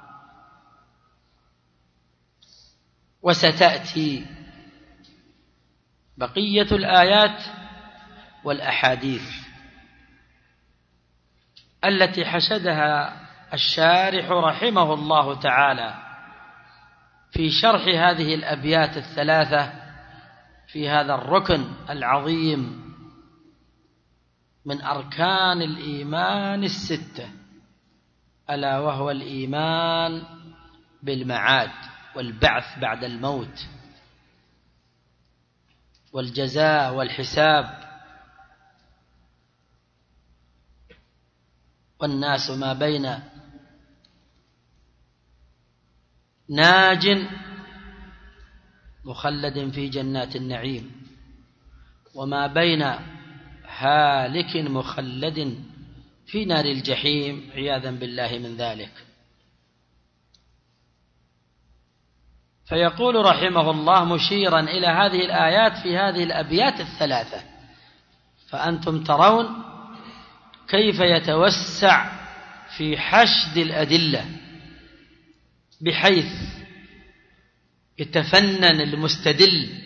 وستأتي بقية الآيات والأحاديث التي حشدها الشارح رحمه الله تعالى في شرح هذه الأبيات الثلاثة في هذا الركن العظيم من أركان الإيمان الستة، ألا وهو الإيمان بالمعاد والبعث بعد الموت والجزاء والحساب، والناس ما بين ناج مخلد في جنات النعيم وما بين هالك مخلد في نار الجحيم عياذا بالله من ذلك. فيقول رحمه الله مشيرا إلى هذه الآيات في هذه الأبيات الثلاثة: فأنتم ترون كيف يتوسع في حشد الأدلة بحيث يتفنن المستدل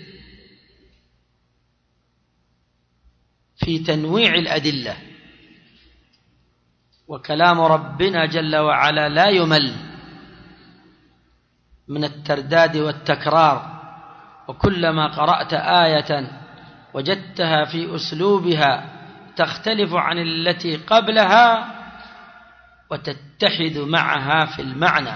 في تنويع الأدلة. وكلام ربنا جل وعلا لا يمل من الترداد والتكرار، وكلما قرأت آية وجدتها في أسلوبها تختلف عن التي قبلها وتتحد معها في المعنى.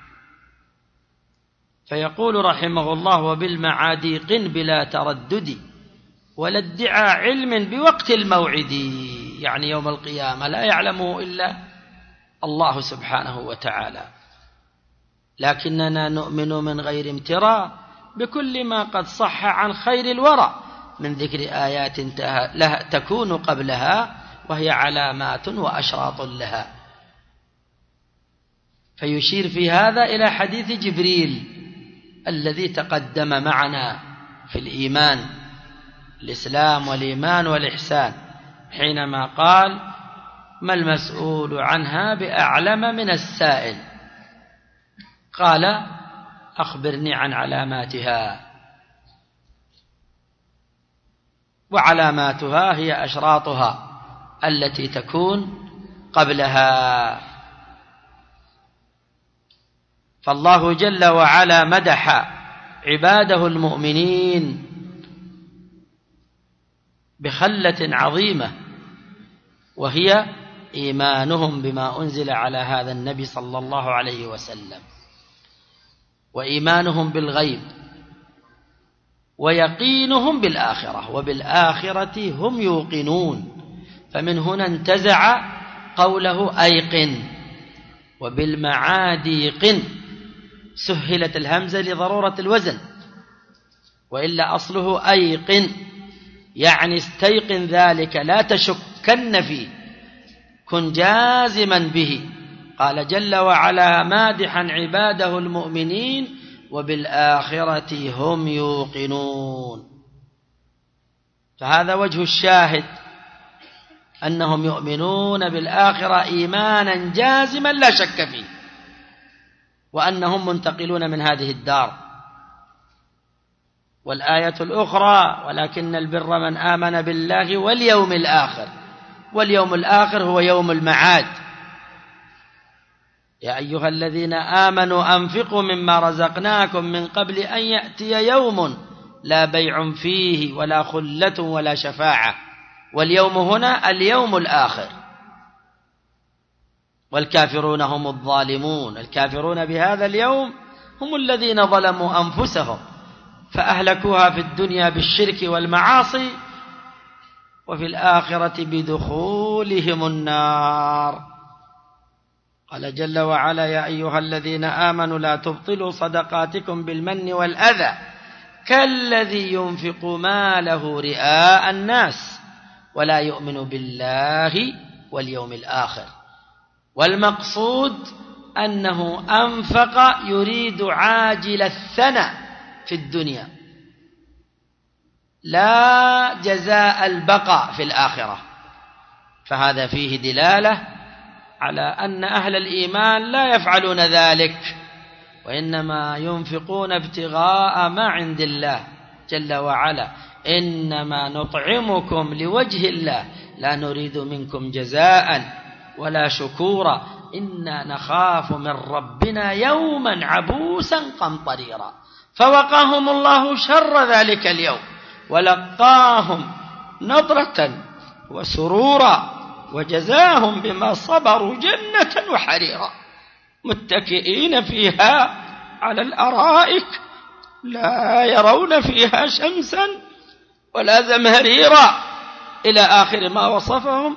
فيقول رحمه الله: وبالمعادي قن بلا تردد ولا ادعى علم بوقت الموعد، يعني يوم القيامة لا يعلمه إلا الله سبحانه وتعالى، لكننا نؤمن من غير امتراء بكل ما قد صح عن خير الورى من ذكر آيات لها تكون قبلها وهي علامات وأشراط لها. فيشير في هذا إلى حديث جبريل الذي تقدم معنا في الإيمان، الإسلام والإيمان والإحسان، حينما قال: ما المسؤول عنها بأعلم من السائل؟ قال: أخبرني عن علاماتها. وعلاماتها هي أشراطها التي تكون قبلها. فالله جل وعلا مدح عباده المؤمنين بخلة عظيمة، وهي إيمانهم بما أنزل على هذا النبي صلى الله عليه وسلم، وإيمانهم بالغيب، ويقينهم بالآخرة، وبالآخرة هم يوقنون. فمن هنا انتزع قوله أيقن، وبالمعادي قن، سهلت الهمزة لضرورة الوزن، وإلا أصله أيقن، يعني استيقن ذلك، لا تشكن فيه، كن جازما به. قال جل وعلا مادحا عباده المؤمنين وبالآخرة هم يوقنون. فهذا وجه الشاهد، أنهم يؤمنون بالآخرة إيمانا جازما لا شك فيه، وأنهم منتقلون من هذه الدار. والآية الأخرى ولكن البر من آمن بالله واليوم الآخر، واليوم الآخر هو يوم المعاد. يا أيها الذين آمنوا أنفقوا مما رزقناكم من قبل أن يأتي يوم لا بيع فيه ولا خلة ولا شفاعة. واليوم هنا اليوم الآخر. والكافرون هم الظالمون، الكافرون بهذا اليوم هم الذين ظلموا أنفسهم فأهلكوها في الدنيا بالشرك والمعاصي، وفي الآخرة بدخولهم النار. قال جل وعلا يا أيها الذين آمنوا لا تبطلوا صدقاتكم بالمن والأذى كالذي ينفق ماله رئاء الناس ولا يؤمن بالله واليوم الآخر. والمقصود أنه أنفق يريد عاجل الثنى في الدنيا، لا جزاء البقاء في الآخرة. فهذا فيه دلالة على أن أهل الإيمان لا يفعلون ذلك، وإنما ينفقون ابتغاء ما عند الله جل وعلا. إنما نطعمكم لوجه الله لا نريد منكم جزاء ولا شكورا إنا نخاف من ربنا يوما عبوسا قمطريرا. فوقاهم الله شر ذلك اليوم ولقاهم نضرة وسرورا وجزاهم بما صبروا جنة وحريرا متكئين فيها على الأرائك لا يرون فيها شمسا ولا زمهريرا، إلى آخر ما وصفهم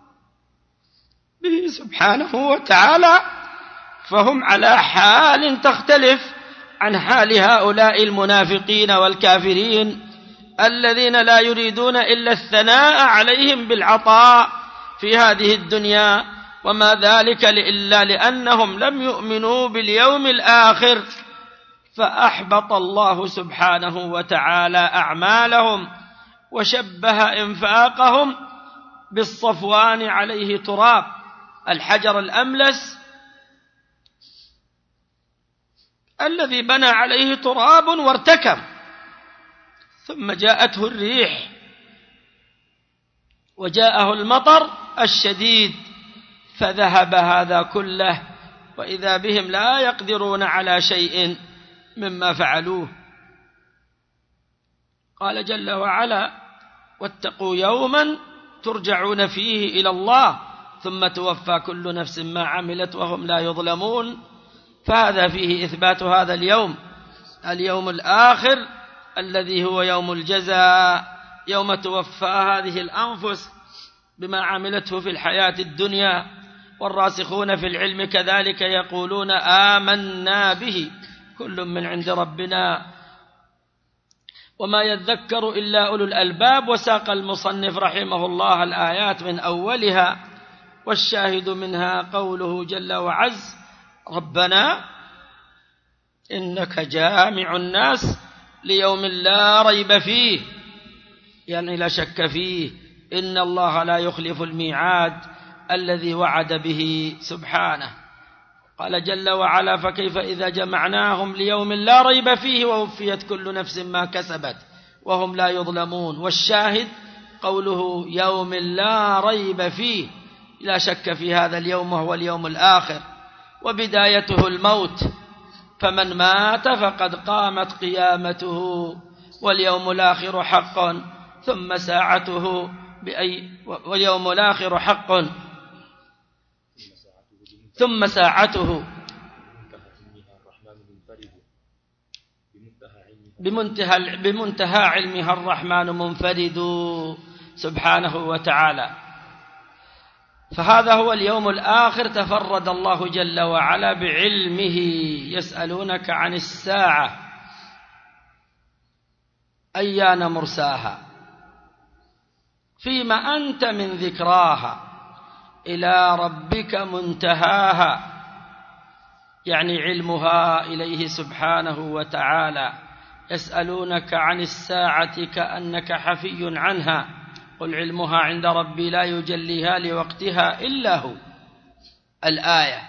به سبحانه وتعالى. فهم على حال تختلف عن حال هؤلاء المنافقين والكافرين الذين لا يريدون إلا الثناء عليهم بالعطاء في هذه الدنيا، وما ذلك إلا لأنهم لم يؤمنوا باليوم الآخر، فأحبط الله سبحانه وتعالى أعمالهم، وشبه إنفاقهم بالصفوان عليه تراب، الحجر الأملس الذي بنى عليه تراب وارتكب، ثم جاءته الريح وجاءه المطر الشديد فذهب هذا كله، وإذا بهم لا يقدرون على شيء مما فعلوه. قال جل وعلا واتقوا يوما ترجعون فيه إلى الله ثم توفى كل نفس ما عملت وهم لا يظلمون. فهذا فيه إثبات هذا اليوم، اليوم الآخر الذي هو يوم الجزاء، يوم توفى هذه الأنفس بما عملته في الحياة الدنيا. والراسخون في العلم كذلك يقولون آمنا به كل من عند ربنا وما يذكر إلا أولو الألباب. وساق المصنف رحمه الله الآيات من أولها، والشاهد منها قوله جل وعز ربنا إنك جامع الناس ليوم لا ريب فيه، يعني لا شك فيه، إن الله لا يخلف الميعاد الذي وعد به سبحانه. قال جل وعلا: فكيف إذا جمعناهم ليوم لا ريب فيه ووفيت كل نفس ما كسبت وهم لا يظلمون. والشاهد قوله يوم لا ريب فيه، لا شك في هذا اليوم وهو اليوم الآخر، وبدايته الموت، فمن مات فقد قامت قيامته، واليوم الآخر حق ثم ساعته بأي واليوم الآخر حق ثم ساعته بمنتهى بمنتهى علمها الرحمن منفرد سبحانه وتعالى. فهذا هو اليوم الآخر تفرد الله جل وعلا بعلمه. يسألونك عن الساعة أيان مرساها فيما أنت من ذكراها إلى ربك منتهاها، يعني علمها إليه سبحانه وتعالى. يسألونك عن الساعة كأنك حفي عنها قل علمها عند ربي لا يجليها لوقتها إلا هو. الآية.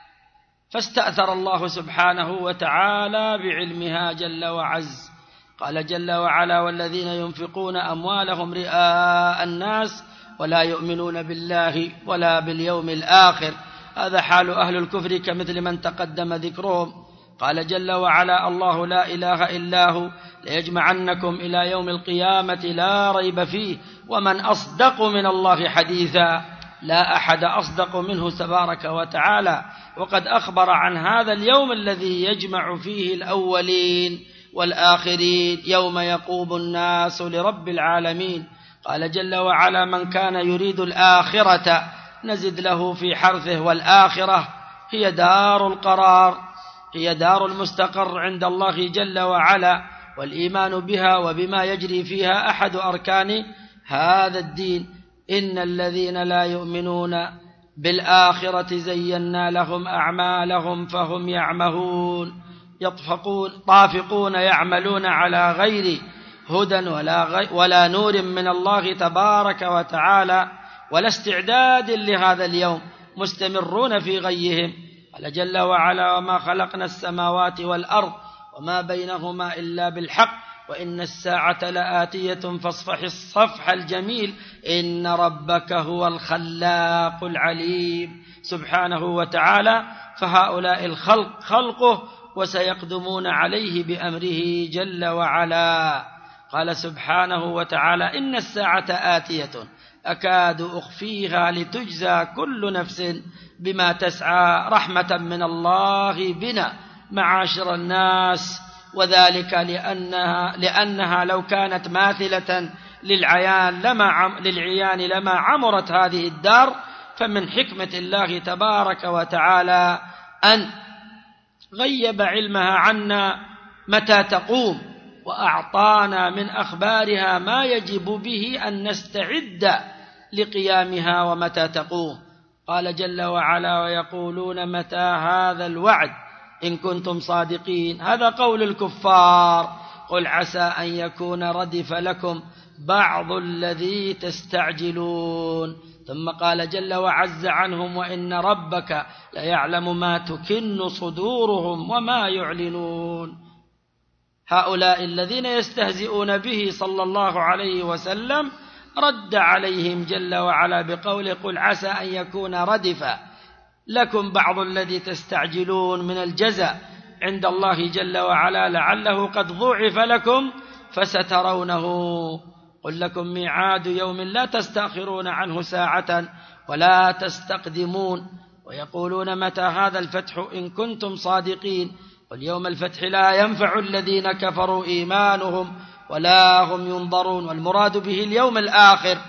فاستأثر الله سبحانه وتعالى بعلمها جل وعز. قال جل وعلا: والذين ينفقون أموالهم رئاء الناس ولا يؤمنون بالله ولا باليوم الآخر. هذا حال أهل الكفر كمثل من تقدم ذكرهم. قال جل وعلا: الله لا إله إلا هو ليجمعنكم إلى يوم القيامة لا ريب فيه ومن أصدق من الله حديثا. لا أحد أصدق منه تبارك وتعالى. وقد أخبر عن هذا اليوم الذي يجمع فيه الأولين والآخرين، يوم يقوم الناس لرب العالمين. قال جل وعلا: من كان يريد الآخرة نزد له في حرثه، والآخرة هي دار القرار، هي دار المستقر عند الله جل وعلا، والإيمان بها وبما يجري فيها أحد أركان هذا الدين. إن الذين لا يؤمنون بالآخرة زينا لهم أعمالهم فهم يعمهون يطفقون طافقون يعملون على غير هدى ولا, غي ولا نور من الله تبارك وتعالى ولا استعداد لهذا اليوم، مستمرون في غيهم. قال جل وعلا: وما خلقنا السماوات والأرض وما بينهما إلا بالحق وإن الساعة لآتية فاصفح الصفح الجميل إن ربك هو الخلاق العليم سبحانه وتعالى. فهؤلاء الخلق خلقه وسيقدمون عليه بأمره جل وعلا. قال سبحانه وتعالى: إن الساعة آتية أكاد أخفيها لتجزى كل نفس بما تسعى رحمة من الله بنا معاشر الناس، وذلك لأنها, لأنها لو كانت ماثلة للعيان لما, عم للعيان لما عمرت هذه الدار. فمن حكمة الله تبارك وتعالى أن غيب علمها عنا متى تقوم، وأعطانا من أخبارها ما يجب به أن نستعد لقيامها ومتى تقوم. قال جل وعلا: ويقولون متى هذا الوعد إن كنتم صادقين. هذا قول الكفار. قل عسى أن يكون ردف لكم بعض الذي تستعجلون. ثم قال جل وعز عنهم: وإن ربك ليعلم ما تكن صدورهم وما يعلنون. هؤلاء الذين يستهزئون به صلى الله عليه وسلم رد عليهم جل وعلا بقوله: قل عسى أن يكون ردفا لكم بعض الذي تستعجلون من الجزاء عند الله جل وعلا لعله قد ضُعف لكم فسترونه. قل لكم ميعاد يوم لا تستأخرون عنه ساعة ولا تستقدمون. ويقولون متى هذا الفتح إن كنتم صادقين. قل يوم الفتح لا ينفع الذين كفروا إيمانهم ولا هم ينظرون. والمراد به اليوم الآخر.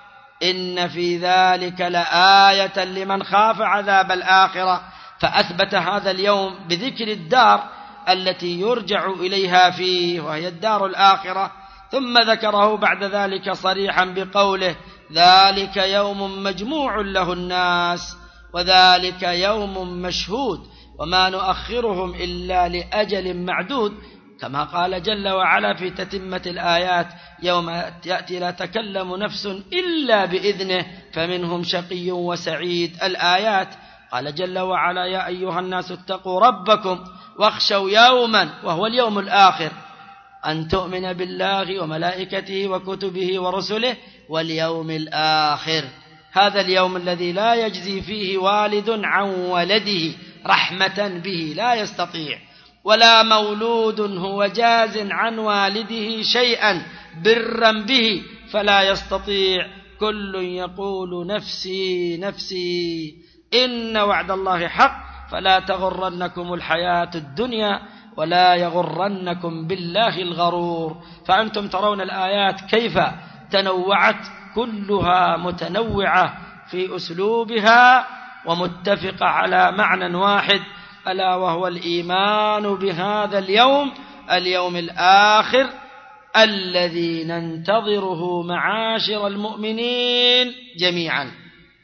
إن في ذلك لآية لمن خاف عذاب الآخرة. فأثبت هذا اليوم بذكر الدار التي يرجع إليها فيه وهي الدار الآخرة، ثم ذكره بعد ذلك صريحا بقوله: ذلك يوم مجموع له الناس وذلك يوم مشهود وما نؤخرهم إلا لأجل معدود. كما قال جل وعلا في تتمة الآيات: يوم يأتي لا تكلم نفس إلا بإذنه فمنهم شقي وسعيد. الآيات قال جل وعلا: يا أيها الناس اتقوا ربكم واخشوا يوما، وهو اليوم الآخر، أن تؤمن بالله وملائكته وكتبه ورسله واليوم الآخر. هذا اليوم الذي لا يجزي فيه والد عن ولده رحمة به، لا يستطيع، ولا مولود هو جاز عن والده شيئا برا به فلا يستطيع. كل يقول نفسي نفسي. إن وعد الله حق فلا تغرنكم الحياة الدنيا ولا يغرنكم بالله الغرور. فأنتم ترون الآيات كيف تنوعت، كلها متنوعة في أسلوبها ومتفقة على معنى واحد، ألا وهو الإيمان بهذا اليوم، اليوم الآخر الذي ننتظره معاشر المؤمنين جميعا،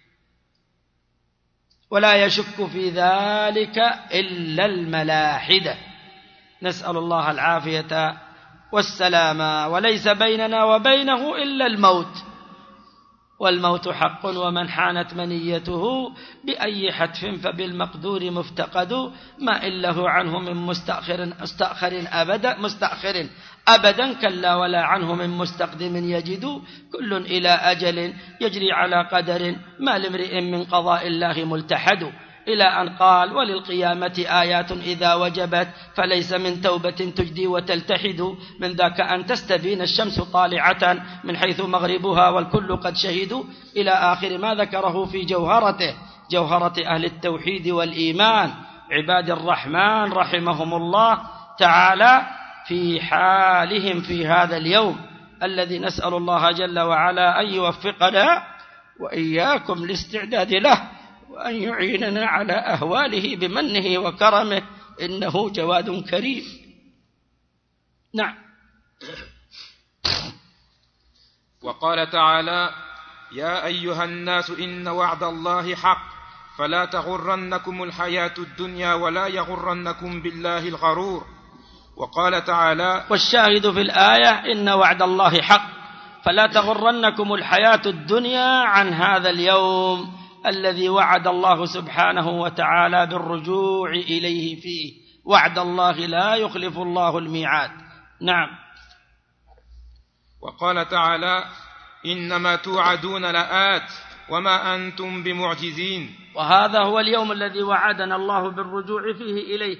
ولا يشك في ذلك إلا الملاحدة. نسأل الله العافية والسلامة. وليس بيننا وبينه إلا الموت، والموت حق، ومن حانت منيته بأي حتف فبالمقدور مفتقد، ما إله عنه من مستأخر مستأخر أبدا مستأخر أبدا كلا ولا عنه من مستقدم يجد. كل إلى أجل يجري على قدر، ما لامرئ من قضاء الله ملتحد. إلى أن قال: وللقيامة آيات إذا وجبت فليس من توبة تجدي وتلتحد، من ذاك أن تستبين الشمس طالعة من حيث مغربها والكل قد شهدوا، إلى آخر ما ذكره في جوهرته، جوهرة أهل التوحيد والإيمان عباد الرحمن رحمهم الله تعالى، في حالهم في هذا اليوم الذي نسأل الله جل وعلا أن يوفقنا وإياكم للاستعداد له، وأن يعيننا على أهواله بمنه وكرمه، إنه جواد كريم. نعم. وقال تعالى: يا أيها الناس إن وعد الله حق فلا تغرنكم الحياة الدنيا ولا يغرنكم بالله الغرور. وقال تعالى: والشاهد في الآية إن وعد الله حق فلا تغرنكم الحياة الدنيا عن هذا اليوم الذي وعد الله سبحانه وتعالى بالرجوع إليه فيه. وعد الله لا يخلف الله الميعاد. نعم. وقال تعالى: إنما توعدون لآت وما أنتم بمعجزين. وهذا هو اليوم الذي وعدنا الله بالرجوع فيه إليه،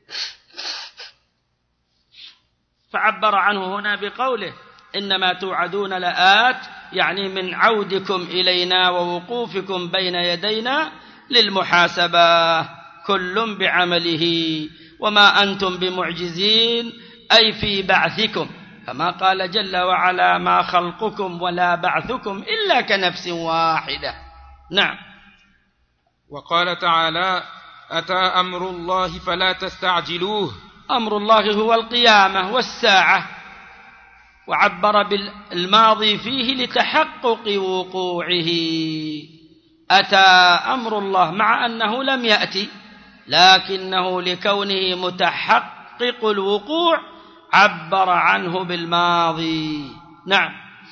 فعبر عنه هنا بقوله: إنما توعدون لآت، يعني من عودكم إلينا ووقوفكم بين يدينا للمحاسبة، كل بعمله، وما أنتم بمعجزين، أي في بعثكم، كما قال جل وعلا: ما خلقكم ولا بعثكم إلا كنفس واحدة. نعم. وقال تعالى: أتى أمر الله فلا تستعجلوه. أمر الله هو القيامة والساعة، وعبر بالماضي فيه لتحقق وقوعه. أتى أمر الله مع أنه لم يأتي، لكنه لكونه متحقق الوقوع عبر عنه بالماضي. نعم.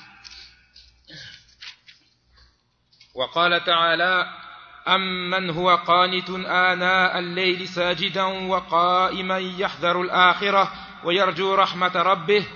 وقال تعالى: أمن هو قانت آناء الليل ساجدا وقائما يحذر الآخرة ويرجو رحمة ربه.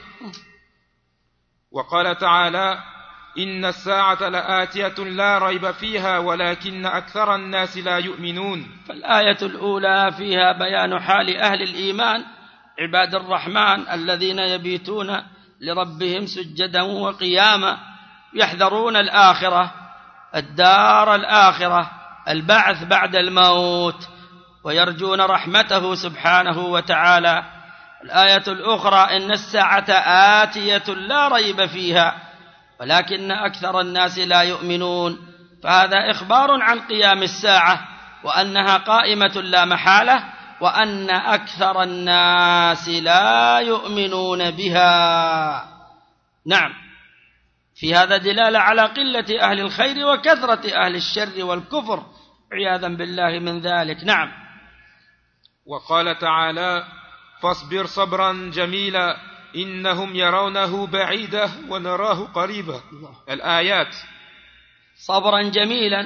وقال تعالى: إن الساعة لآتية لا ريب فيها ولكن أكثر الناس لا يؤمنون. فالآية الأولى فيها بيان حال أهل الإيمان عباد الرحمن الذين يبيتون لربهم سجدا وقياما، يحذرون الآخرة، الدار الآخرة، البعث بعد الموت، ويرجون رحمته سبحانه وتعالى. الآية الأخرى: إن الساعة آتية لا ريب فيها ولكن أكثر الناس لا يؤمنون. فهذا إخبار عن قيام الساعة وأنها قائمة لا محالة، وأن أكثر الناس لا يؤمنون بها. نعم. في هذا دلالة على قلة أهل الخير وكثرة أهل الشر والكفر، عياذا بالله من ذلك. نعم. وقال تعالى: فاصبر صبرا جميلا إنهم يرونه بعيدا ونراه قريبا. الآيات. صبرا جميلا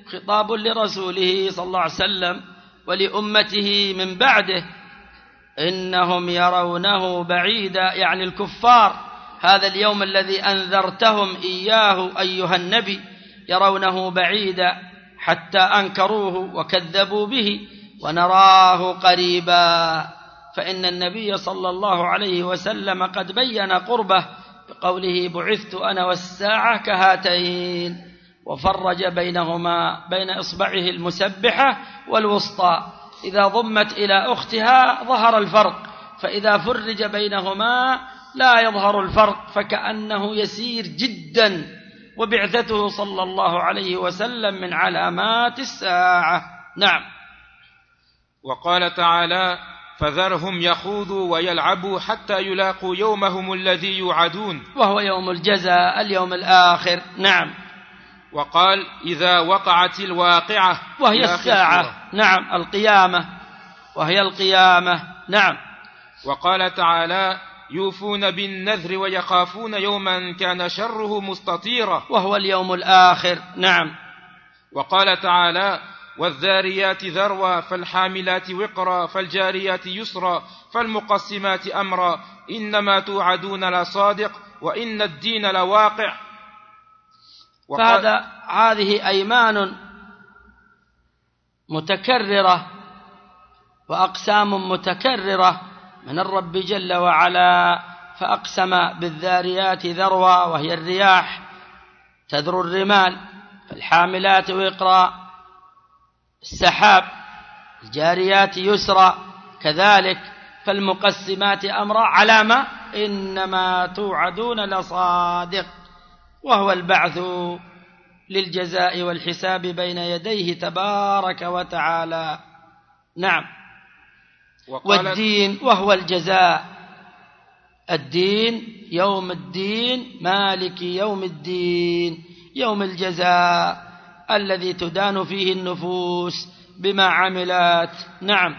خطاب لرسوله صلى الله عليه وسلم ولأمته من بعده، إنهم يرونه بعيدا، يعني الكفار هذا اليوم الذي أنذرتهم إياه أيها النبي يرونه بعيدا حتى أنكروه وكذبوا به، ونراه قريبا. فإن النبي صلى الله عليه وسلم قد بين قربه بقوله بعثت أنا والساعة كهاتين، وفرج بينهما بين إصبعه المسبحة والوسطى، إذا ضمت إلى أختها ظهر الفرق، فإذا فرج بينهما لا يظهر الفرق، فكأنه يسير جدا. وبعثته صلى الله عليه وسلم من علامات الساعة. نعم. وقال تعالى فذرهم يخوضوا ويلعبوا حتى يلاقوا يومهم الذي يوعدون، وهو يوم الجزاء اليوم الآخر. نعم. وقال إذا وقعت الواقعة، وهي الساعة. نعم، القيامة، وهي القيامة. نعم. وقال تعالى يوفون بالنذر ويخافون يوما كان شره مستطيرا، وهو اليوم الآخر. نعم. وقال تعالى والذاريات ذروا فالحاملات وقرا فالجاريات يسرا فالمقسمات أمرا إنما توعدون لصادق وإن الدين لواقع. فهذا هذه أيمان متكررة وأقسام متكررة من الرب جل وعلا، فأقسم بالذاريات ذروا وهي الرياح تذر الرمال، فالحاملات وقرا السحاب، الجاريات يسرا كذلك، فالمقسمات أمرا علامة إنما توعدون لصادق، وهو البعث للجزاء والحساب بين يديه تبارك وتعالى. نعم. والدين وهو الجزاء، الدين يوم الدين مالك يوم الدين، يوم الجزاء الذي تدان فيه النفوس بما عملت. نعم.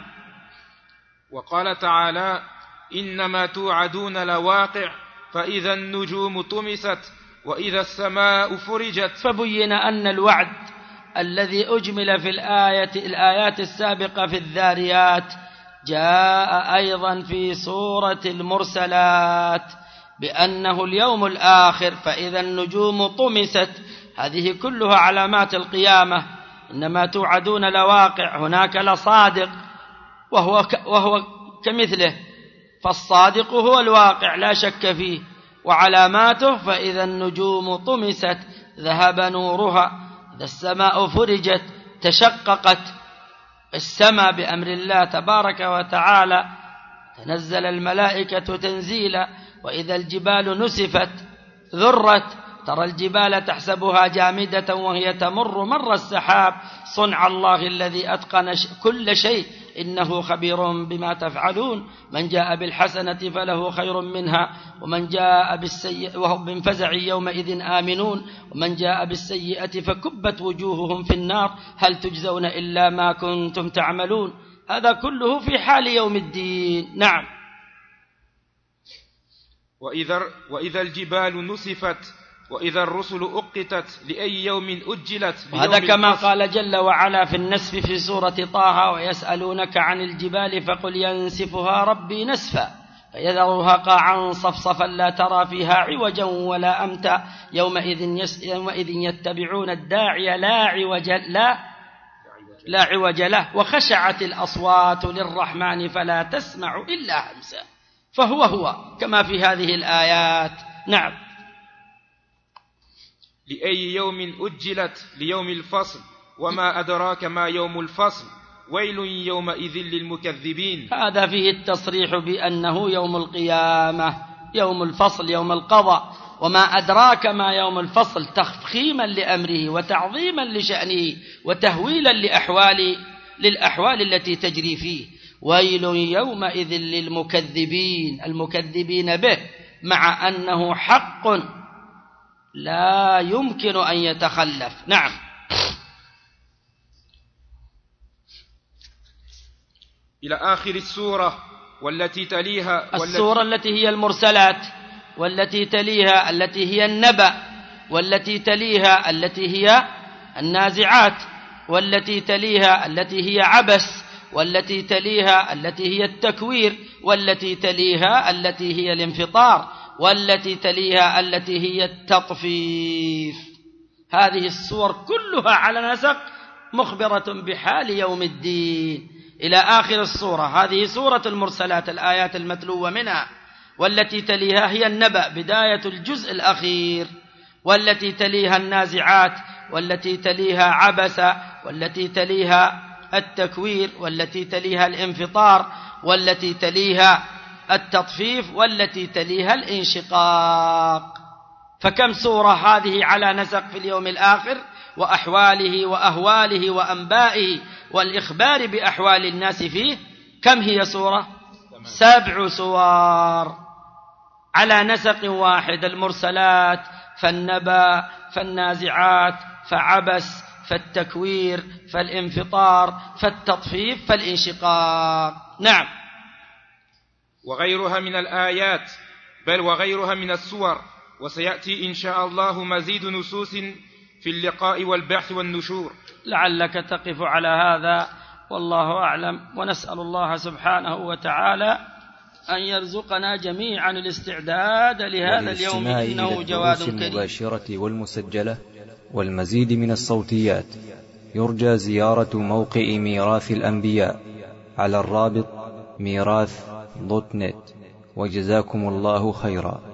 وقال تعالى إنما توعدون لواقع فإذا النجوم طمست وإذا السماء فرجت. فبين أن الوعد الذي أجمل في الآية الآيات السابقة في الذاريات جاء أيضا في سورة المرسلات بأنه اليوم الآخر، فإذا النجوم طمست، هذه كلها علامات القيامة. إنما توعدون لواقع، هناك لصادق وهو, وهو كمثله، فالصادق هو الواقع لا شك فيه، وعلاماته فإذا النجوم طمست ذهب نورها، إذا السماء فرجت تشققت السماء بأمر الله تبارك وتعالى، تنزل الملائكة تنزيلا، وإذا الجبال نسفت ذرت، ترى الجبال تحسبها جامدة وهي تمر مر السحاب، صنع الله الذي أتقن كل شيء إنه خبير بما تفعلون. من جاء بالحسنة فله خير منها ومن جاء بالسيئة وهم من فزع يومئذ آمنون، ومن جاء بالسيئة فكبت وجوههم في النار هل تجزون إلا ما كنتم تعملون. هذا كله في حال يوم الدين. نعم. وإذا, وإذا الجبال نسفت وإذا الرسل أقتت لأي يوم أجلت. وهذا كما قال جل وعلا في النسف في سورة طه ويسألونك عن الجبال فقل ينسفها ربي نسفا فيذرها قاعا صفصفا لا ترى فيها عوجا ولا أمتا يومئذ, يس يومئذ يتبعون الداعي لا عوج لا لا عوج له وخشعت الأصوات للرحمن فلا تسمع إلا همسا. فهو هو كما في هذه الآيات. نعم. لأي يوم أجلت ليوم الفصل وما أدراك ما يوم الفصل ويل يومئذ للمكذبين. هذا فيه التصريح بأنه يوم القيامة، يوم الفصل، يوم القضاء. وما أدراك ما يوم الفصل تفخيما لأمره وتعظيما لشأنه وتهويلا لأحوال للأحوال التي تجري فيه. ويل يومئذ للمكذبين، المكذبين به، مع أنه حق لا يمكن أن يتخلف. نعم. إلى آخر السورة والتي تليها والتي السورة التي هي المرسلات، والتي تليها التي هي النبأ، والتي تليها التي هي النازعات. والتي تليها التي هي عبس، والتي تليها التي هي التكوير، والتي تليها التي هي الانفطار، والتي تليها التي هي التطفيف. هذه السور كلها على نسق مخبرة بحال يوم الدين إلى آخر السورة. هذه سورة المرسلات الآيات المتلوة منها. والتي تليها هي النبأ بداية الجزء الأخير، والتي تليها النازعات، والتي تليها عبس، والتي تليها التكوير، والتي تليها الانفطار، والتي تليها التطفيف، والتي تليها الانشقاق. فكم سورة هذه على نسق في اليوم الآخر وأحواله وأهواله وأنبائه والإخبار بأحوال الناس فيه؟ كم هي سورة؟ سبع سور على نسق واحد: المرسلات، فالنبأ، فالنازعات، فعبس، فالتكوير، فالانفطار، فالتطفيف، فالانشقاق. نعم. وغيرها من الآيات، بل وغيرها من السور، وسيأتي إن شاء الله مزيد نصوص في اللقاء والبعث والنشور. لعلك تقف على هذا والله أعلم، ونسأل الله سبحانه وتعالى أن يرزقنا جميعا الاستعداد لهذا اليوم إنه جواد كريم. المباشرة والمسجلة والمزيد من الصوتيات يرجى زيارة موقع ميراث الأنبياء على الرابط ميراث دوت نت. وجزاكم الله خيرا.